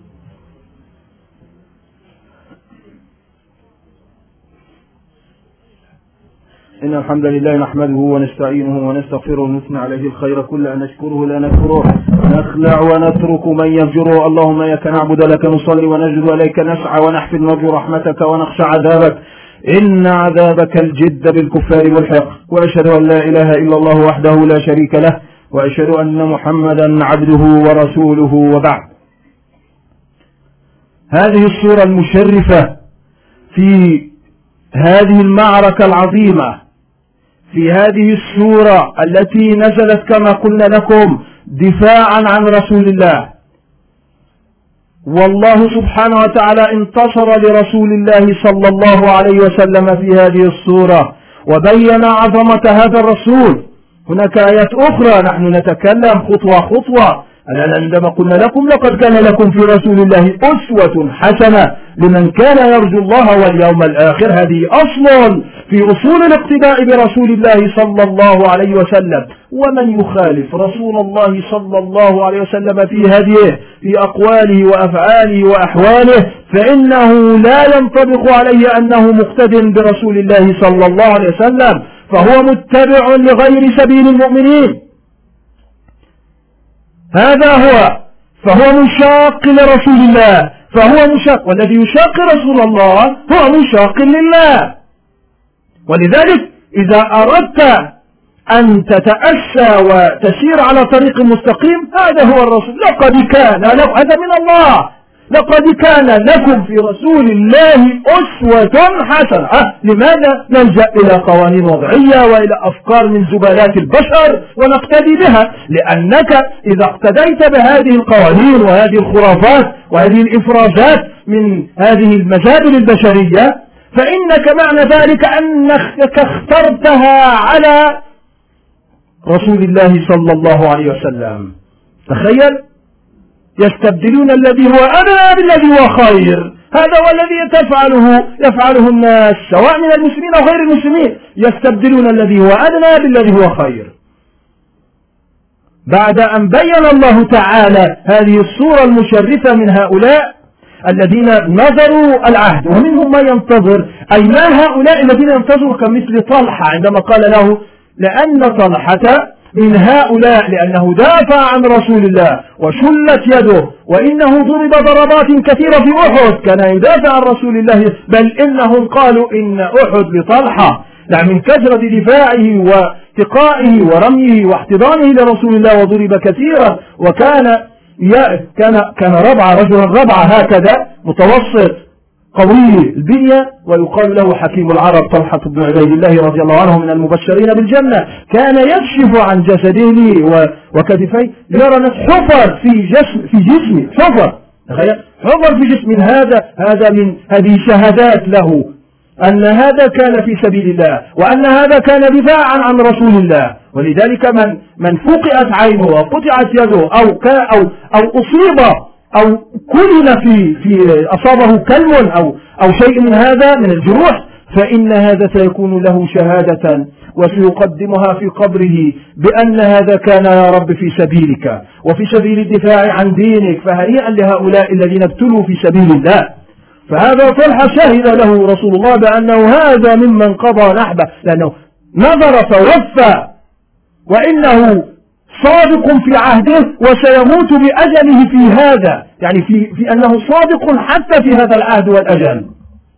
إن الحمد لله نحمده ونستعينه ونستغفره ونثني عليه الخير كله نشكره لا نكفره نخلع ونترك من يفجره. اللهم إياك نعبد لك نصلي ونسجد إليك نسعى ونحفظ نرجو رحمتك ونخشى عذابك إن عذابك الجد بالكفار ملحق. وأشهد أن لا إله إلا الله وحده لا شريك له وأشهد أن محمدا عبده ورسوله. وبعد، هذه الصورة المشرفة في هذه المعركة العظيمة، في هذه السورة التي نزلت كما قلنا لكم دفاعا عن رسول الله، والله سبحانه وتعالى انتصر لرسول الله صلى الله عليه وسلم في هذه السورة وبين عظمة هذا الرسول. هناك آيات أخرى نحن نتكلم خطوة خطوة. أنا عندما قلنا لكم لقد كان لكم في رسول الله أسوة حسنة لمن كان يرجو الله واليوم الآخر، هذه أصل في أصول الاقتداء برسول الله صلى الله عليه وسلم. ومن يخالف رسول الله صلى الله عليه وسلم في هديه في أقواله وأفعاله وأحواله فإنه لا ينطبق عليه أنه مقتد برسول الله صلى الله عليه وسلم، فهو متبع لغير سبيل المؤمنين. هذا هو، فهو مشاق لرسول الله، فهو مشاق، والذي يشاق رسول الله هو مشاق لله. ولذلك إذا أردت أن تتأسى وتسير على طريق مستقيم هذا هو الرسول. لقد كان لكم، هذا من الله، لقد كان لكم في رسول الله أسوة حسنة. أه لماذا نلجأ إلى قوانين وضعية وإلى أفكار من زبالات البشر ونقتدي بها؟ لأنك إذا اقتديت بهذه القوانين وهذه الخرافات وهذه الإفرازات من هذه المزابل البشرية فإنك معنى ذلك أنك اخترتها على رسول الله صلى الله عليه وسلم. تخيل، يستبدلون الذي هو أدنى بالذي هو خير. هذا هو الذي تفعله يفعله الناس سواء من المسلمين أو غير المسلمين، يستبدلون الذي هو أدنى بالذي هو خير. بعد أن بين الله تعالى هذه الصورة المشرفة من هؤلاء الذين نظروا العهد ومنهم ما ينتظر، أي ما هؤلاء الذين ينتظروا كمثل طلحة عندما قال له لأن طلحة من هؤلاء لأنه دافع عن رسول الله وشلت يده وإنه ضرب ضربات كثيرة في أحد كان يدافع عن رسول الله، بل إنهم قالوا إن أحد لطلحة يعني من كثرة دفاعه واتقائه ورميه واحتضانه لرسول الله وضرب كثيرا، وكان كان كان ربع رجلا ربع هكذا متوسط قوي البنية، ويقال له حكيم العرب طلحة بن عبيد الله رضي الله عنه من المبشرين بالجنة، كان يكشف عن جسده وكتفيه يرى حفر في جسم في جسمه حفر حفر في جسم هذا هذا من هذه شهادات له أن هذا كان في سبيل الله وأن هذا كان دفاعا عن رسول الله. ولذلك من من فقئت عينه وقطعت يده أو أو أو أصيب أو كلن في في أصابه كلم أو أو شيء من هذا من الجروح، فإن هذا سيكون له شهادة وسيقدمها في قبره بأن هذا كان يا رب في سبيلك وفي سبيل الدفاع عن دينك، فهنيئا لهؤلاء الذين ابتلوا في سبيل الله. فهذا طلحة شهد له رسول الله بأنه هذا ممن قضى نحبه، لأنه نظر فوفى وإنه صادق في عهده وسيموت بأجله في هذا، يعني في, في أنه صادق حتى في هذا العهد والأجل،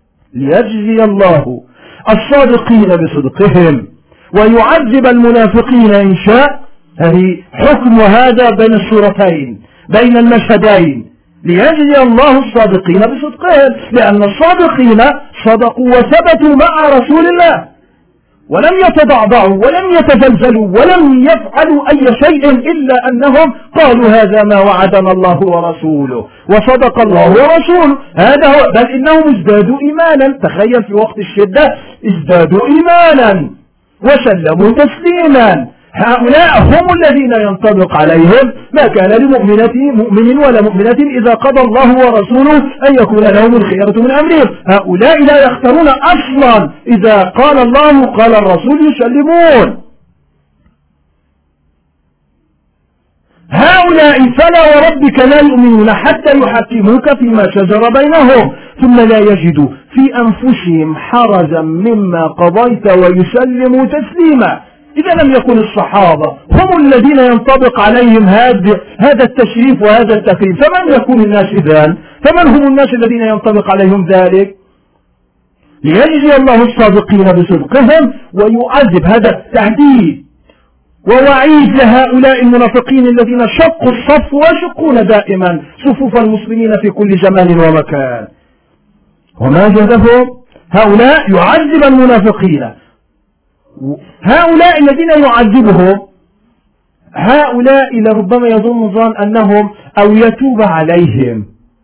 ليجزي الله الصادقين بصدقهم ويعذب المنافقين إن شاء. هذه حكم هذا بين الصورتين بين المشهدين، ليجزي الله الصادقين بصدقهم، لأن الصادقين صدقوا وثبتوا مع رسول الله ولم يتضعضعوا ولم يتزلزلوا ولم يفعلوا أي شيء إلا أنهم قالوا هذا ما وعدنا الله ورسوله وصدق الله ورسوله. هذا هو، بل إنهم ازدادوا إيمانا. تخيل في وقت الشدة ازدادوا إيمانا وسلموا تسليما. هؤلاء هم الذين ينطبق عليهم ما كان لمؤمنة مؤمن ولا مؤمنة إذا قضى الله ورسوله أن يكون لهم الخيرة من أمرهم. هؤلاء لا يختارون أصلا، إذا قال الله قال الرسول يسلمون. هؤلاء فلا وربك لا يؤمنون حتى يحكموك فيما شجر بينهم ثم لا يجدوا في أنفسهم حرجا مما قضيت ويسلموا تسليما. إذا لم يكن الصحابة هم الذين ينطبق عليهم هذا التشريف وهذا التكريم، فمن يكون الناس إذن؟ فمن هم الناس الذين ينطبق عليهم ذلك؟ ليجزي الله الصادقين بصدقهم ويعذب. هذا تهديد ووعيد لهؤلاء المنافقين الذين شقوا الصف ويشقون دائما صفوف المسلمين في كل زمان ومكان. وما جهدهم هؤلاء يعذب المنافقين. هؤلاء الذين يعذبهم هؤلاء لربما يظن ظن أنهم أو يتوب عليهم.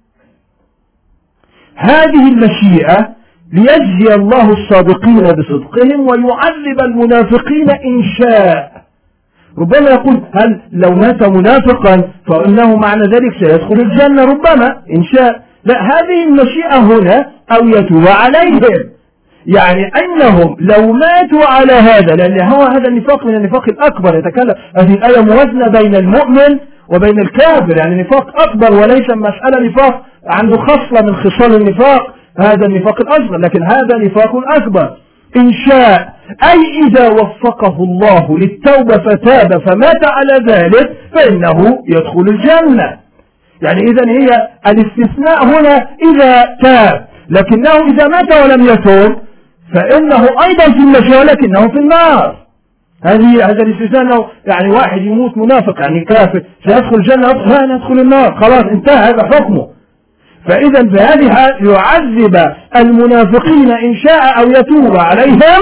هذه المشيئة ليجزي الله الصادقين بصدقهم ويعذب المنافقين إن شاء. ربما يقول هل لو مات منافقا فإنه معنى ذلك سيدخل الجنة ربما إن شاء. لا، هذه المشيئة هنا أو يتوب عليهم، يعني أنهم لو ماتوا على هذا، لأن هو هذا النفاق من النفاق الأكبر. يتكلم هذه الآية موازنة بين المؤمن وبين الكافر، يعني نفاق أكبر وليس مسألة نفاق عنده خصلة من خصال النفاق، هذا النفاق الأصغر، لكن هذا نفاق أكبر. إن شاء أي إذا وفقه الله للتوبة فتاب فمات على ذلك فإنه يدخل الجنة. يعني إذن هي الاستثناء هنا إذا تاب، لكنه إذا مات ولم يتوب فإنه أيضا في المشيئة لكنه في النار. هذه هذا الاستثناء، يعني واحد يموت منافق يعني كافر سيدخل الجنة لا يدخل النار، خلاص انتهى هذا حكمه. فإذا بهذه يعذب المنافقين إن شاء أو يتوب عليهم.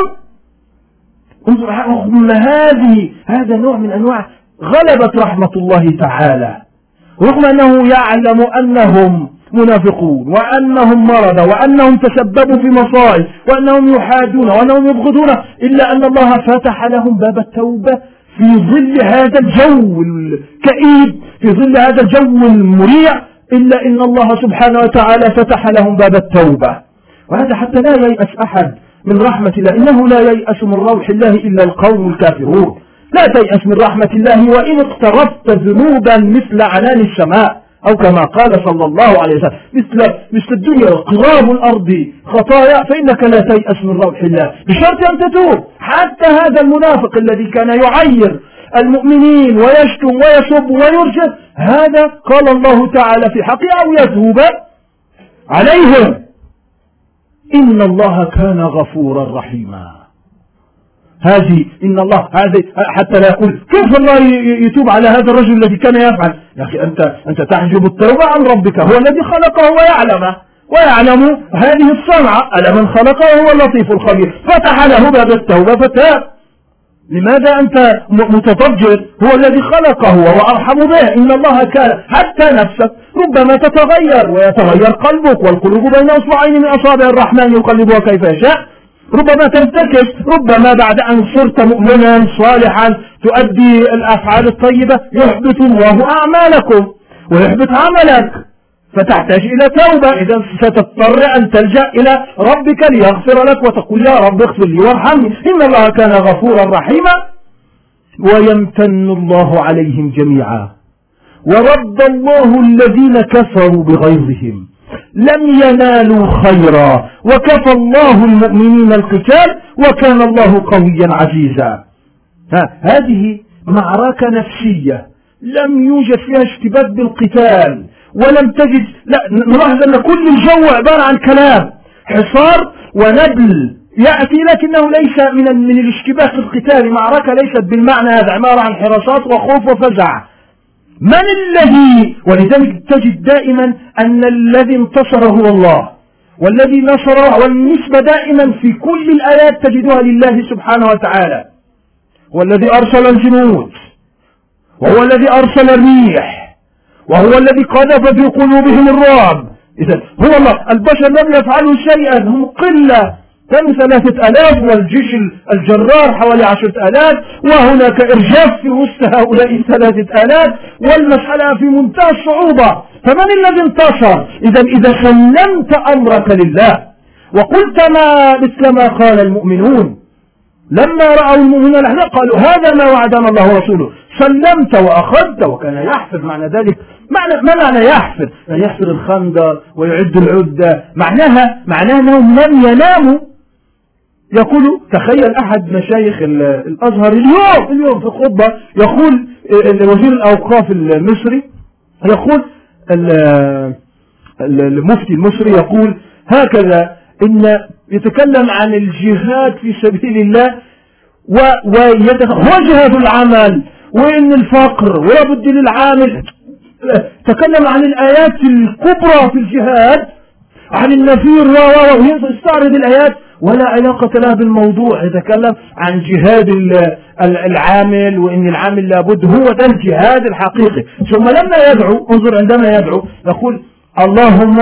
رغم هذه هذا نوع من أنواع غلبة رحمة الله تعالى، رغم أنه يعلم أنهم منافقون وأنهم مرضى وأنهم تسببوا في مصائب وأنهم يحادون وأنهم يبغضون، إلا أن الله فتح لهم باب التوبة في ظل هذا الجو الكئيب، في ظل هذا الجو المريع، إلا إن الله سبحانه وتعالى فتح لهم باب التوبة. وهذا حتى لا ييأس أحد من رحمة الله، إنه لا ييأس من روح الله إلا القوم الكافرون. لا تيأس من رحمة الله وإن اقترفت ذنوبا مثل عنان السماء، أو كما قال صلى الله عليه وسلم مثل, مثل الدنيا قراب الأرض خطايا فإنك لا تيأس من روح الله، بشرط أن تتوب. حتى هذا المنافق الذي كان يعير المؤمنين ويشتم ويسب ويرجف، هذا قال الله تعالى في حقه أو يتوب عليهم إن الله كان غفورا رحيما. هذه إن الله هذه حتى لا يقول كيف الله يتوب على هذا الرجل الذي كان يفعل. يا أخي أنت أنت تحجب التوبة عن ربك، هو الذي خلقه ويعلمه ويعلم هذه الصنعة، ألا من خلقه هو اللطيف الخبير، فتح له باب التوبة فتاب. لماذا أنت متضجر؟ هو الذي خلقه وهو أرحم به. إن الله كان حتى نفسك ربما تتغير ويتغير قلبك، والقلوب بين أصبعين من أصابع الرحمن يقلبها كيف يشاء. ربما تنتكس، ربما بعد أن صرت مؤمنا صالحا تؤدي الأفعال الطيبة يحبط الله أعمالكم ويحبط عملك، فتحتاج إلى توبة. إذا ستضطر أن تلجأ إلى ربك ليغفر لك وتقول يا رب اغفر لي وارحمني، إن الله كان غفورا رحيما. ويمتن الله عليهم جميعا ورد الله الذين كفروا بغيظهم لم ينالوا خيرا وكفى الله المؤمنين القتال وكان الله قويا عزيزا. هذه معركة نفسية لم يوجد فيها اشتباك بالقتال، ولم تجد، لا نلاحظ أن كل الجو عبارة عن كلام حصار ونبل يأتي، لكنه ليس من من الاشتباك القتالي. معركة ليست بالمعنى هذا، عبارة عن حراسات وخوف وفزع. من الذي، ولذلك تجد دائما أن الذي انتصر هو الله، والذي نصر، والنسبة دائما في كل الآيات تجدها لله سبحانه وتعالى. والذي أرسل الجنود، وهو الذي أرسل الريح، وهو الذي قذف في قلوبهم الرعب. إذن هو الله. البشر لم يفعلوا شيئا، هم قلة، كانوا ثلاثة آلاف والجيش الجرار حوالي عشرة آلاف، وهناك إرجاف في وسط هؤلاء الثلاثة آلاف، والمسألة في منتهى الصعوبة. فمن الذي انتصر؟ إذا إذا سلمت أمرك لله وقلت ما مثل ما قال المؤمنون لما رأوا المؤمنون الأحزاب قالوا هذا ما وعدنا الله ورسوله، سلمت وأخذت. وكان يحفر، معنى ذلك معنى ما معنى يحفر؟ يعني يحفر الخندق ويعد العدة، معناها معناها أنهم لم يناموا. يقول، تخيل أحد مشايخ الأزهر اليوم اليوم في الخطبة يقول، وزير الأوقاف المصري يقول، المفتي المصري يقول هكذا، إن يتكلم عن الجهاد في سبيل الله وهو جهاد العمل، وإن الفقر ولا بد للعامل. تكلم عن الآيات الكبرى في الجهاد، عن النفير ويستعرض الآيات ولا علاقة لها بالموضوع. يتكلم عن جهاد العامل، وإن العامل لابد هو ده الجهاد الحقيقي. ثم لما يدعو، انظر عندما يدعو يقول اللهم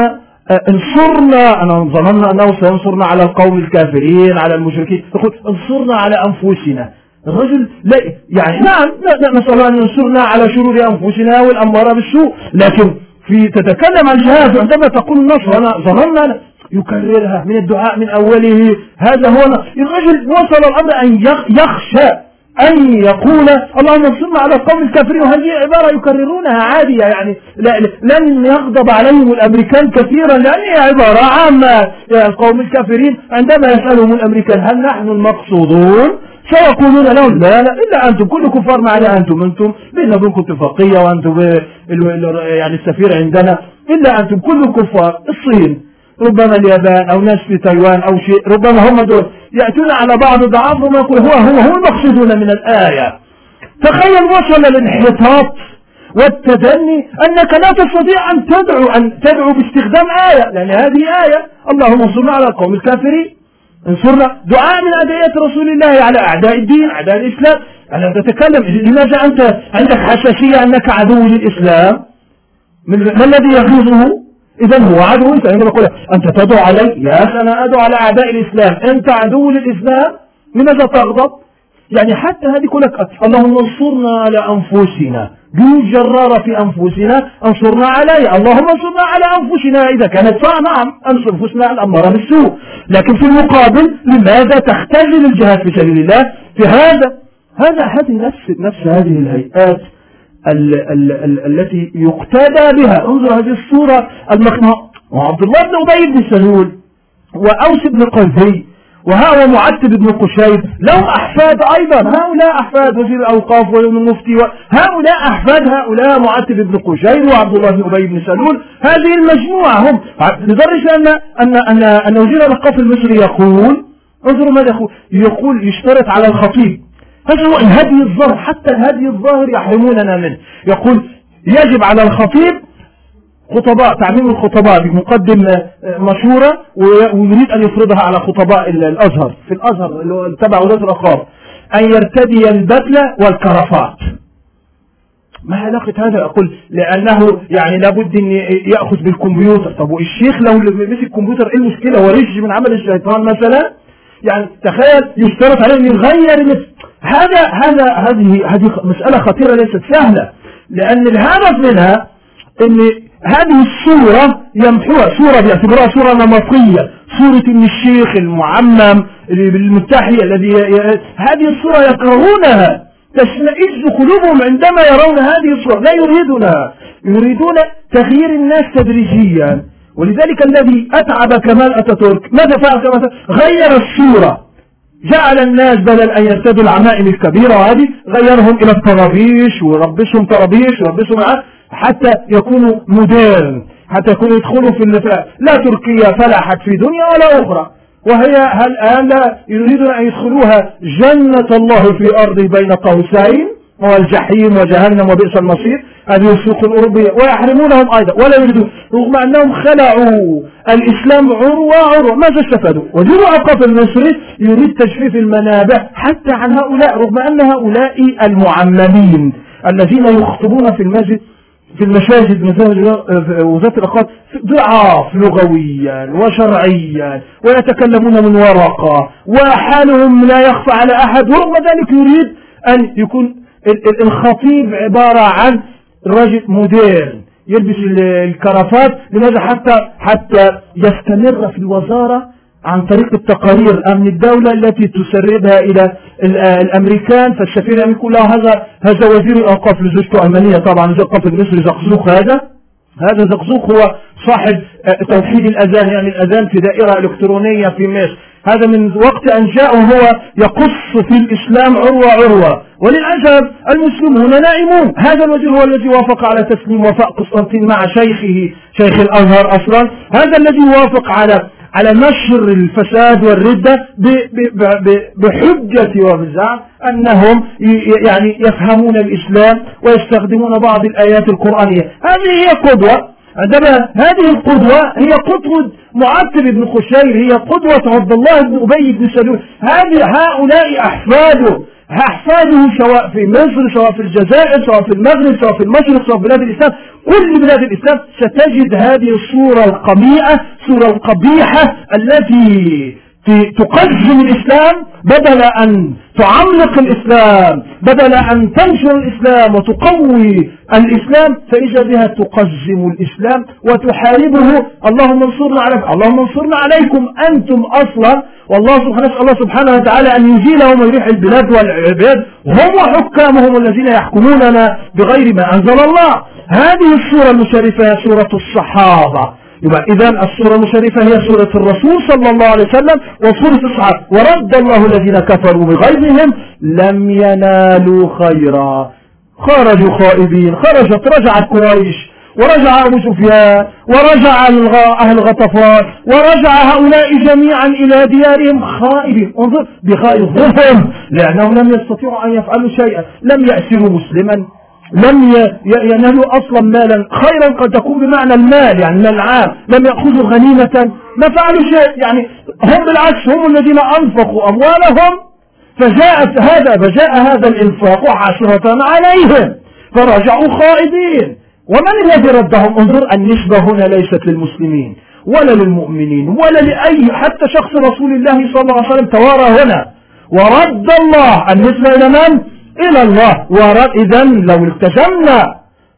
انصرنا، أنا ظننا أنه سينصرنا على القوم الكافرين على المشركين، يقول انصرنا على أنفسنا. الرجل لا يعني نعم لا نسأل أن ينصرنا على شرور أنفسنا والأمارة بالسوء، لكن في تتكلم عن جهاد عندما تقول النصر أنا ظننا يكررها من الدعاء من أوله. هذا هو الرجل وصل الأمر أن يخشى أن يقول اللهم انصرنا على القوم الكافرين، وهذه عبارة يكررونها عادية، يعني لن يغضب عليهم الأمريكان كثيرا لأنها عبارة عامة. القوم الكافرين عندما يسألهم الأمريكان هل نحن المقصودون سيقولون لهم لا لا إلا أنتم، كل كفار معنا أنتم، أنتم بيننا وبينكم اتفاقية، وأنتم يعني السفير عندنا، إلا أنتم كل كفار. الصين ربما اليابان أو ناس في تايوان أو شيء، ربما هم دول يأتون على بعض ضعافهم ويقول هو هو هو المقصودون من الآية. تخيل وصل الانحطاط والتدني أنك لا تستطيع أن تدعو أن تدعو باستخدام آية، لأن هذه آية اللهم انصرنا على القوم الكافرين، انصرنا دعاء من أدعية رسول الله على أعداء الدين أعداء الإسلام. أنا تتكلم لماذا أنت عندك حساسية أنك عدو للإسلام؟ ما الذي يغيظه؟ إذا هو عدو. أنت عندما تقول أنت تدعو علي، يا أنا أدعو على أعداء الإسلام، أنت عدو للإسلام، لماذا تغضب؟ يعني حتى هذه كلك اللهم انصرنا على أنفسنا، جنود جرارة في أنفسنا انصرنا علي، اللهم انصرنا على أنفسنا إذا كانت صح، نعم انصر أنفسنا الأمارة بالسوء. لكن في المقابل لماذا تختزل الجهاد في سبيل الله في هذا؟ هذا هذه نفس نفس هذه الهيئات ال ال ال التي يقتدى بها. انظر هذه الصورة المقنعة، وعبد الله بن أبي بن سلول وأوس بن قيثي وها ومعتب بن قشيب لهم أحفاد أيضا، هؤلاء أحفاد وزير الأوقاف والمفتي، هؤلاء أحفاد هؤلاء معتب بن قشيب وعبد الله بن أبي بن سلول. هذه المجموعة هم لدرجة أن أن أن أن وزير الأوقاف المصري يقول، انظروا ماذا يقول، يقول يشترط على الخطيب، هذا هو الهدي الظاهر، حتى الهدي الظاهر يحرموننا منه. يقول يجب على الخطيب خطباء، تعليم الخطباء بمقدم مشورة ويريد أن يفرضها على خطباء الأزهر في الأزهر اللي تبع وزارة الأوقاف، أن يرتدي البدلة والكرافات. ما علاقة هذا؟ أقول لأنه يعني لابد أن يأخذ بالكمبيوتر. طب والشيخ لو مسك الكمبيوتر إيه المشكلة؟ ورج من عمل الشيطان مثلا؟ يعني تخيل يشترط عليه أن يغير. هذا هذا هذه هذه مسألة خطيرة ليست سهلة، لأن الهدف منها أن هذه الصورة يمحوها، صورة باعتبارها صورة نمطية، صورة ان الشيخ المعمم المتحي الذي هذه الصورة يكرهونها، تشمئز قلوبهم عندما يرون هذه الصورة، لا يريدونها، يريدون تغيير الناس تدريجيا. ولذلك الذي أتعب كمال أتاتورك ماذا فعل؟ كمال غير الصورة، جعل الناس بدل أن يرتدوا العمائم الكبيرة وهذه غيرهم إلى الطرابيش وربسهم طرابيش وربسهم معاه حتى يكونوا مودرن، حتى يكونوا يدخلوا في النفاق. لا تركيا فلحت في دنيا ولا أخرى، وهي الآن لا يريدون أن يدخلوها جنة الله في أرضه بين قوسين، والجحيم وجهنم وبئس المصير، هذه السوق الأوروبية، ويحرمونهم أيضا ولا يريدون، رغم أنهم خلعوا الإسلام عروة عروة. ماذا استفادوا؟ وزير الأوقاف المصري يريد تجفيف المنابع حتى عن هؤلاء، رغم أن هؤلاء المعممين الذين يخطبون في المسجد في المساجد وزارة الأوقاف ضعاف لغويا وشرعيا ويتكلمون من ورقة وحالهم لا يخفى على أحد، ورغم ذلك يريد أن يكون الخطيب عبارة عن رجل موديرن يلبس الكرافات. لماذا؟ حتى حتى يستمر في الوزارة عن طريق التقارير أمن الدولة التي تسردها إلى الأمريكان. فالسفير الأمريكي يقول له هذا هذا وزير الأوقاف لزوجته ألمانية، طبعا وزير الأوقاف المصري زقزوق، هذا هذا زقزوق هو صاحب توحيد الأذان، يعني الأذان في دائرة إلكترونية في مصر. هذا من وقت أن جاء هو يقص في الإسلام عروة عروة، وللأسف المسلمون نائمون. هذا الوزير هو الذي وافق على تسليم وفاء قسطنطين مع شيخه شيخ الأزهر أصلا، هذا الذي وافق على على نشر الفساد والردة بحجة وبزعم أنهم يعني يفهمون الإسلام ويستخدمون بعض الآيات القرآنية. هذه هي قدوة، عندما هذه القدوة هي قدوة معتب بن قشير، هي قدوة عبد الله بن أبي بن سلول. هذه هؤلاء أحفاده أحفاده سواء في مصر سواء في الجزائر سواء في المغرب سواء في المشرق سواء في بلاد الإسلام، كل بلاد الإسلام ستجد هذه الصورة القميئة، الصورة القبيحة التي تقزم الإسلام بدل أن تعمق الإسلام، بدل أن تنشر الإسلام وتقوي الإسلام، فإذا بها تقزم الإسلام وتحاربه. اللهم انصرنا عليكم، اللهم انصرنا عليكم أنتم أصلا، والله سبحانه نسأل الله سبحانه وتعالى أن يزيلهم ويريح البلاد والعباد، هم وحكامهم الذين يحكموننا بغير ما أنزل الله. هذه السورة المشرفة هي سورة الصحابة. يبقى إذن السورة المشرفة هي سورة الرسول صلى الله عليه وسلم وسورة الصحابة. ورد الله الذين كفروا بغيظهم لم ينالوا خيرا، خرجوا خائبين. خرجت رجعت قريش ورجع أبو سفيان ورجع أهل غطفان ورجع هؤلاء جميعا إلى ديارهم خائبين. انظر بغيظهم، لأنهم لم يستطيعوا أن يفعلوا شيئا، لم يأسروا مسلما، لم ينالوا أصلا مالا خيرا قد تكون بمعنى المال يعني المال العام، لم يأخذوا غنيمة، ما فعلوا شيء. يعني هم بالعكس هم الذين أنفقوا أموالهم، فجاءت هذا فجاء هذا الإنفاق عشرة عليهم فرجعوا خائبين. ومن الذي ردهم؟ انظر النسبة هنا ليست للمسلمين ولا للمؤمنين ولا لأي، حتى شخص رسول الله صلى الله عليه وسلم توارى هنا. ورد الله النسبة إلى من؟ إلى الله. ورد إذن لو التزمنا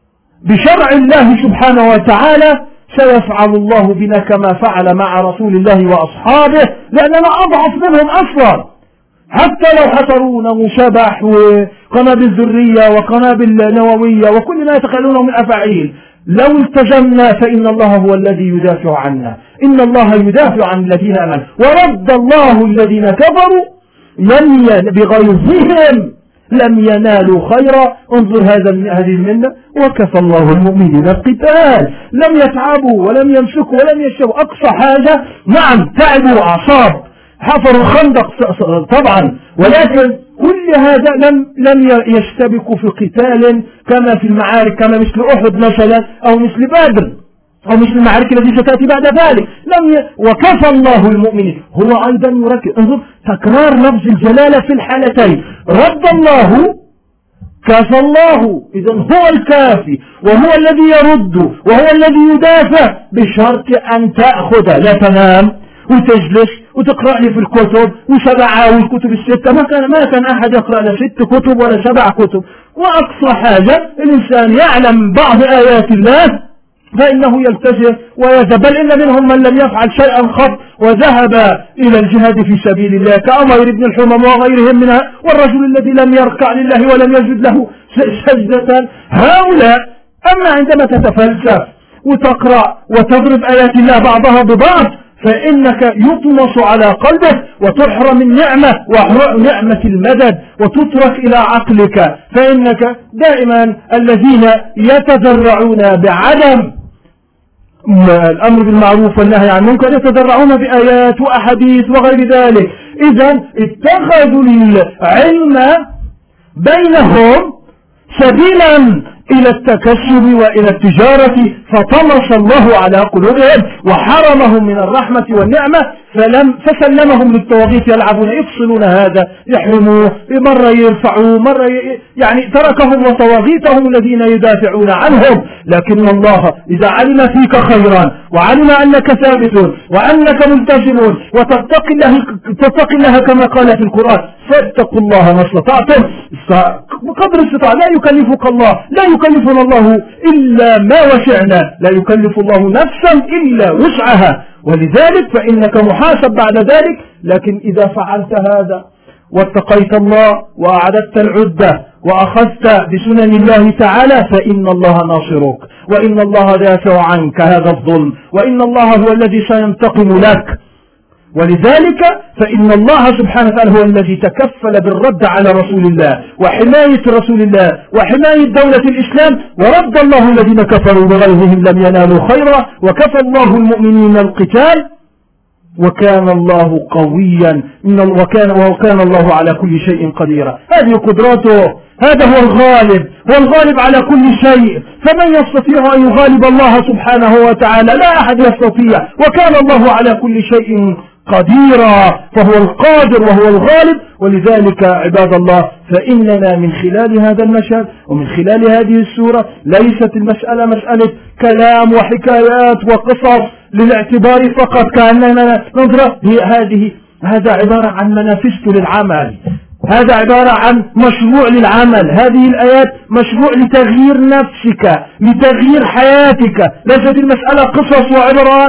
بشرع الله سبحانه وتعالى سيفعل الله بنا كما فعل مع رسول الله وأصحابه، لأننا أضعف منهم أصلا. حتى لو حصرونا شبح وقنابل ذرية وقنابل نووية وكل ما يتخيلونه من أفاعيل، لو التزمنا فإن الله هو الذي يدافع عنا. إن الله يدافع عن الذين آمنوا ورد الله الذين كفروا لم بغيظهم لم ينالوا خيرا. انظر هذا هذه المنة. وكفى الله المؤمنين القتال، لم يتعبوا ولم يمسكوا ولم يشربوا. أقصى حاجة نعم تعبوا أعصاب، حفروا الخندق طبعا، ولكن كل هذا لم لم يشتبكوا في قتال كما في المعارك، كما مثل أحد مثلا أو مثل بدر أو مثل المعارك التي ستأتي بعد ذلك. لم ي... وكفى الله المؤمنين. هو أيضا يركز، انظر تكرار لفظ الجلالة في الحالتين. رد الله، كفى الله، إذن هو الكافي وهو الذي يرد وهو الذي يدافع، بشرط أن تأخذ، لا تنام وتجلس وتقرأ لي في الكتب وسبعة والكتب الستة. ما كان ما كان أحد يقرأ له ست كتب ولا سبع كتب. وأقصى حاجة الإنسان يعلم بعض آيات الله فإنه يلتزم ويذهب، بل إن منهم من لم يفعل شيئا خط وذهب إلى الجهاد في سبيل الله كأمير بن الحمام وغيرهم منها، والرجل الذي لم يركع لله ولم يسجد له سجدة. هؤلاء أما عندما تتفلسف وتقرأ وتضرب آيات الله بعضها ببعض فإنك يطمس على قلبك وتحرم النعمة ونعمة المدد وتترك إلى عقلك. فإنك دائما الذين يتذرعون بعدم الأمر بالمعروف والنهي عن المنكر يتذرعون بآيات وأحاديث وغير ذلك. إذن اتخذوا العلم بينهم سبيلا إلى التكسب وإلى التجارة، فطمس الله على قلوبهم وحرمهم من الرحمة والنعمة، فلم فسلمهم للطواغيت يلعبون، يفصلون هذا يحرموه، مرة يرفعوه، مرة ي... يعني تركهم وطواغيتهم الذين يدافعون عنهم. لكن الله إذا علم فيك خيرا وعلم أنك ثابت وأنك ملتزم وتتقي الله تتقي الله كما قال في القرآن، فاتقوا الله ما استطعتم بقدر الاستطاعة. لا يكلفك الله لا يكلفنا الله إلا ما وسعنا، لا يكلف الله نفسا إلا وسعها، ولذلك فإنك محاسب بعد ذلك. لكن إذا فعلت هذا واتقيت الله وأعددت العدة وأخذت بسنن الله تعالى فإن الله ناصرك، وإن الله دافع عنك هذا الظلم، وإن الله هو الذي سينتقم لك. ولذلك فإن الله سبحانه وتعالى هو الذي تكفل بالرد على رسول الله وحماية رسول الله وحماية دولة الإسلام، ورد الله الذين كفروا بغيظهم لم ينالوا خيرا، وكفى الله المؤمنين القتال وكان الله قويا وكان, وكان الله على كل شيء قديرا. هذه قدراته، هذا هو الغالب، هو الغالب على كل شيء. فمن يستطيع أن يغالب الله سبحانه وتعالى؟ لا أحد يستطيع، وكان الله على كل شيء قديرا، فهو القادر وهو الغالب. ولذلك عباد الله فإننا من خلال هذا المشهد ومن خلال هذه السورة ليست المسألة مسألة كلام وحكايات وقصص للاعتبار فقط كأننا نظرة هذه، هذا عبارة عن منافست للعمل، هذا عبارة عن مشروع للعمل. هذه الآيات مشروع لتغيير نفسك، لتغيير حياتك. ليست المسألة قصص وعبارة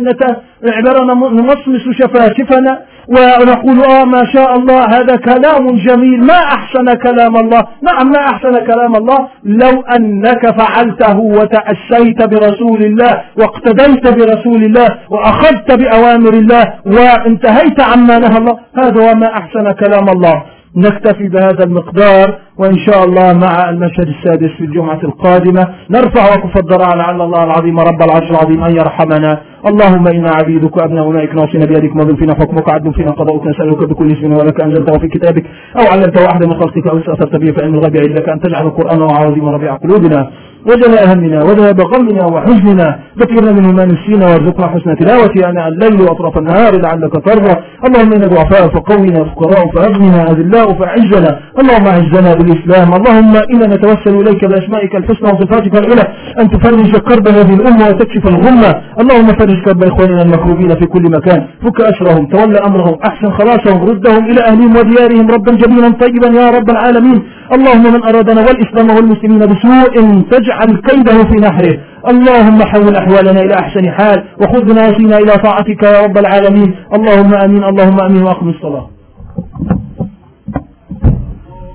عبارة نمصمص شفاشفنا ونقول آه ما شاء الله هذا كلام جميل، ما أحسن كلام الله. نعم ما أحسن كلام الله لو أنك فعلته وتأسيت برسول الله واقتديت برسول الله وأخذت بأوامر الله وانتهيت عما نهى الله، هذا هو ما أحسن كلام الله. نكتفي بهذا المقدار، وإن شاء الله مع المشهد السادس في الجمعة القادمة نرفع وقف الضراع لعل الله العظيم رب العرش العظيم أن يرحمنا. اللهم إنا عبيدك وأبناء أولئك ناصين بيدك ماض فينا حكمك عدل فينا قضاؤك، نسألك بكل اسم ولك أنزلته في كتابك أو علمته أحد من خلقك أو استأثرت به فإن الغيب عندك أن تجعل القرآن العظيم ربيع قلوبنا وجلاء همنا وذهاب غمنا وحزننا، ذكرنا منه ما نسينا وارزقنا حسن تلاوته آناء الليل وأطراف النهار لعلك ترضى. اللهم إنا ضعفاء فقونا، فقراء فأغننا، أذلاء فأعزنا. اللهم أعزنا بالإسلام. اللهم إنا نتوسل إليك بأسمائك الحسنى وصفاتك العلى أن تفرج كرب هذه الأمة وتكشف الغمة. اللهم فرج كرب إخواننا المكروبين في كل مكان، فك أسرهم، تولى أمرهم، أحسن خلاصهم، ردهم إلى أهلهم وديارهم ربا جميلا طيبا يا رب العالمين. اللهم من أرادنا والإسلام والمسلمين بسوء تجعل كيده في نحره، اللهم حول أحوالنا إلى أحسن حال وخذ ناصينا إلى طاعتك يا رب العالمين. اللهم آمين اللهم آمين وأقم الصلاة.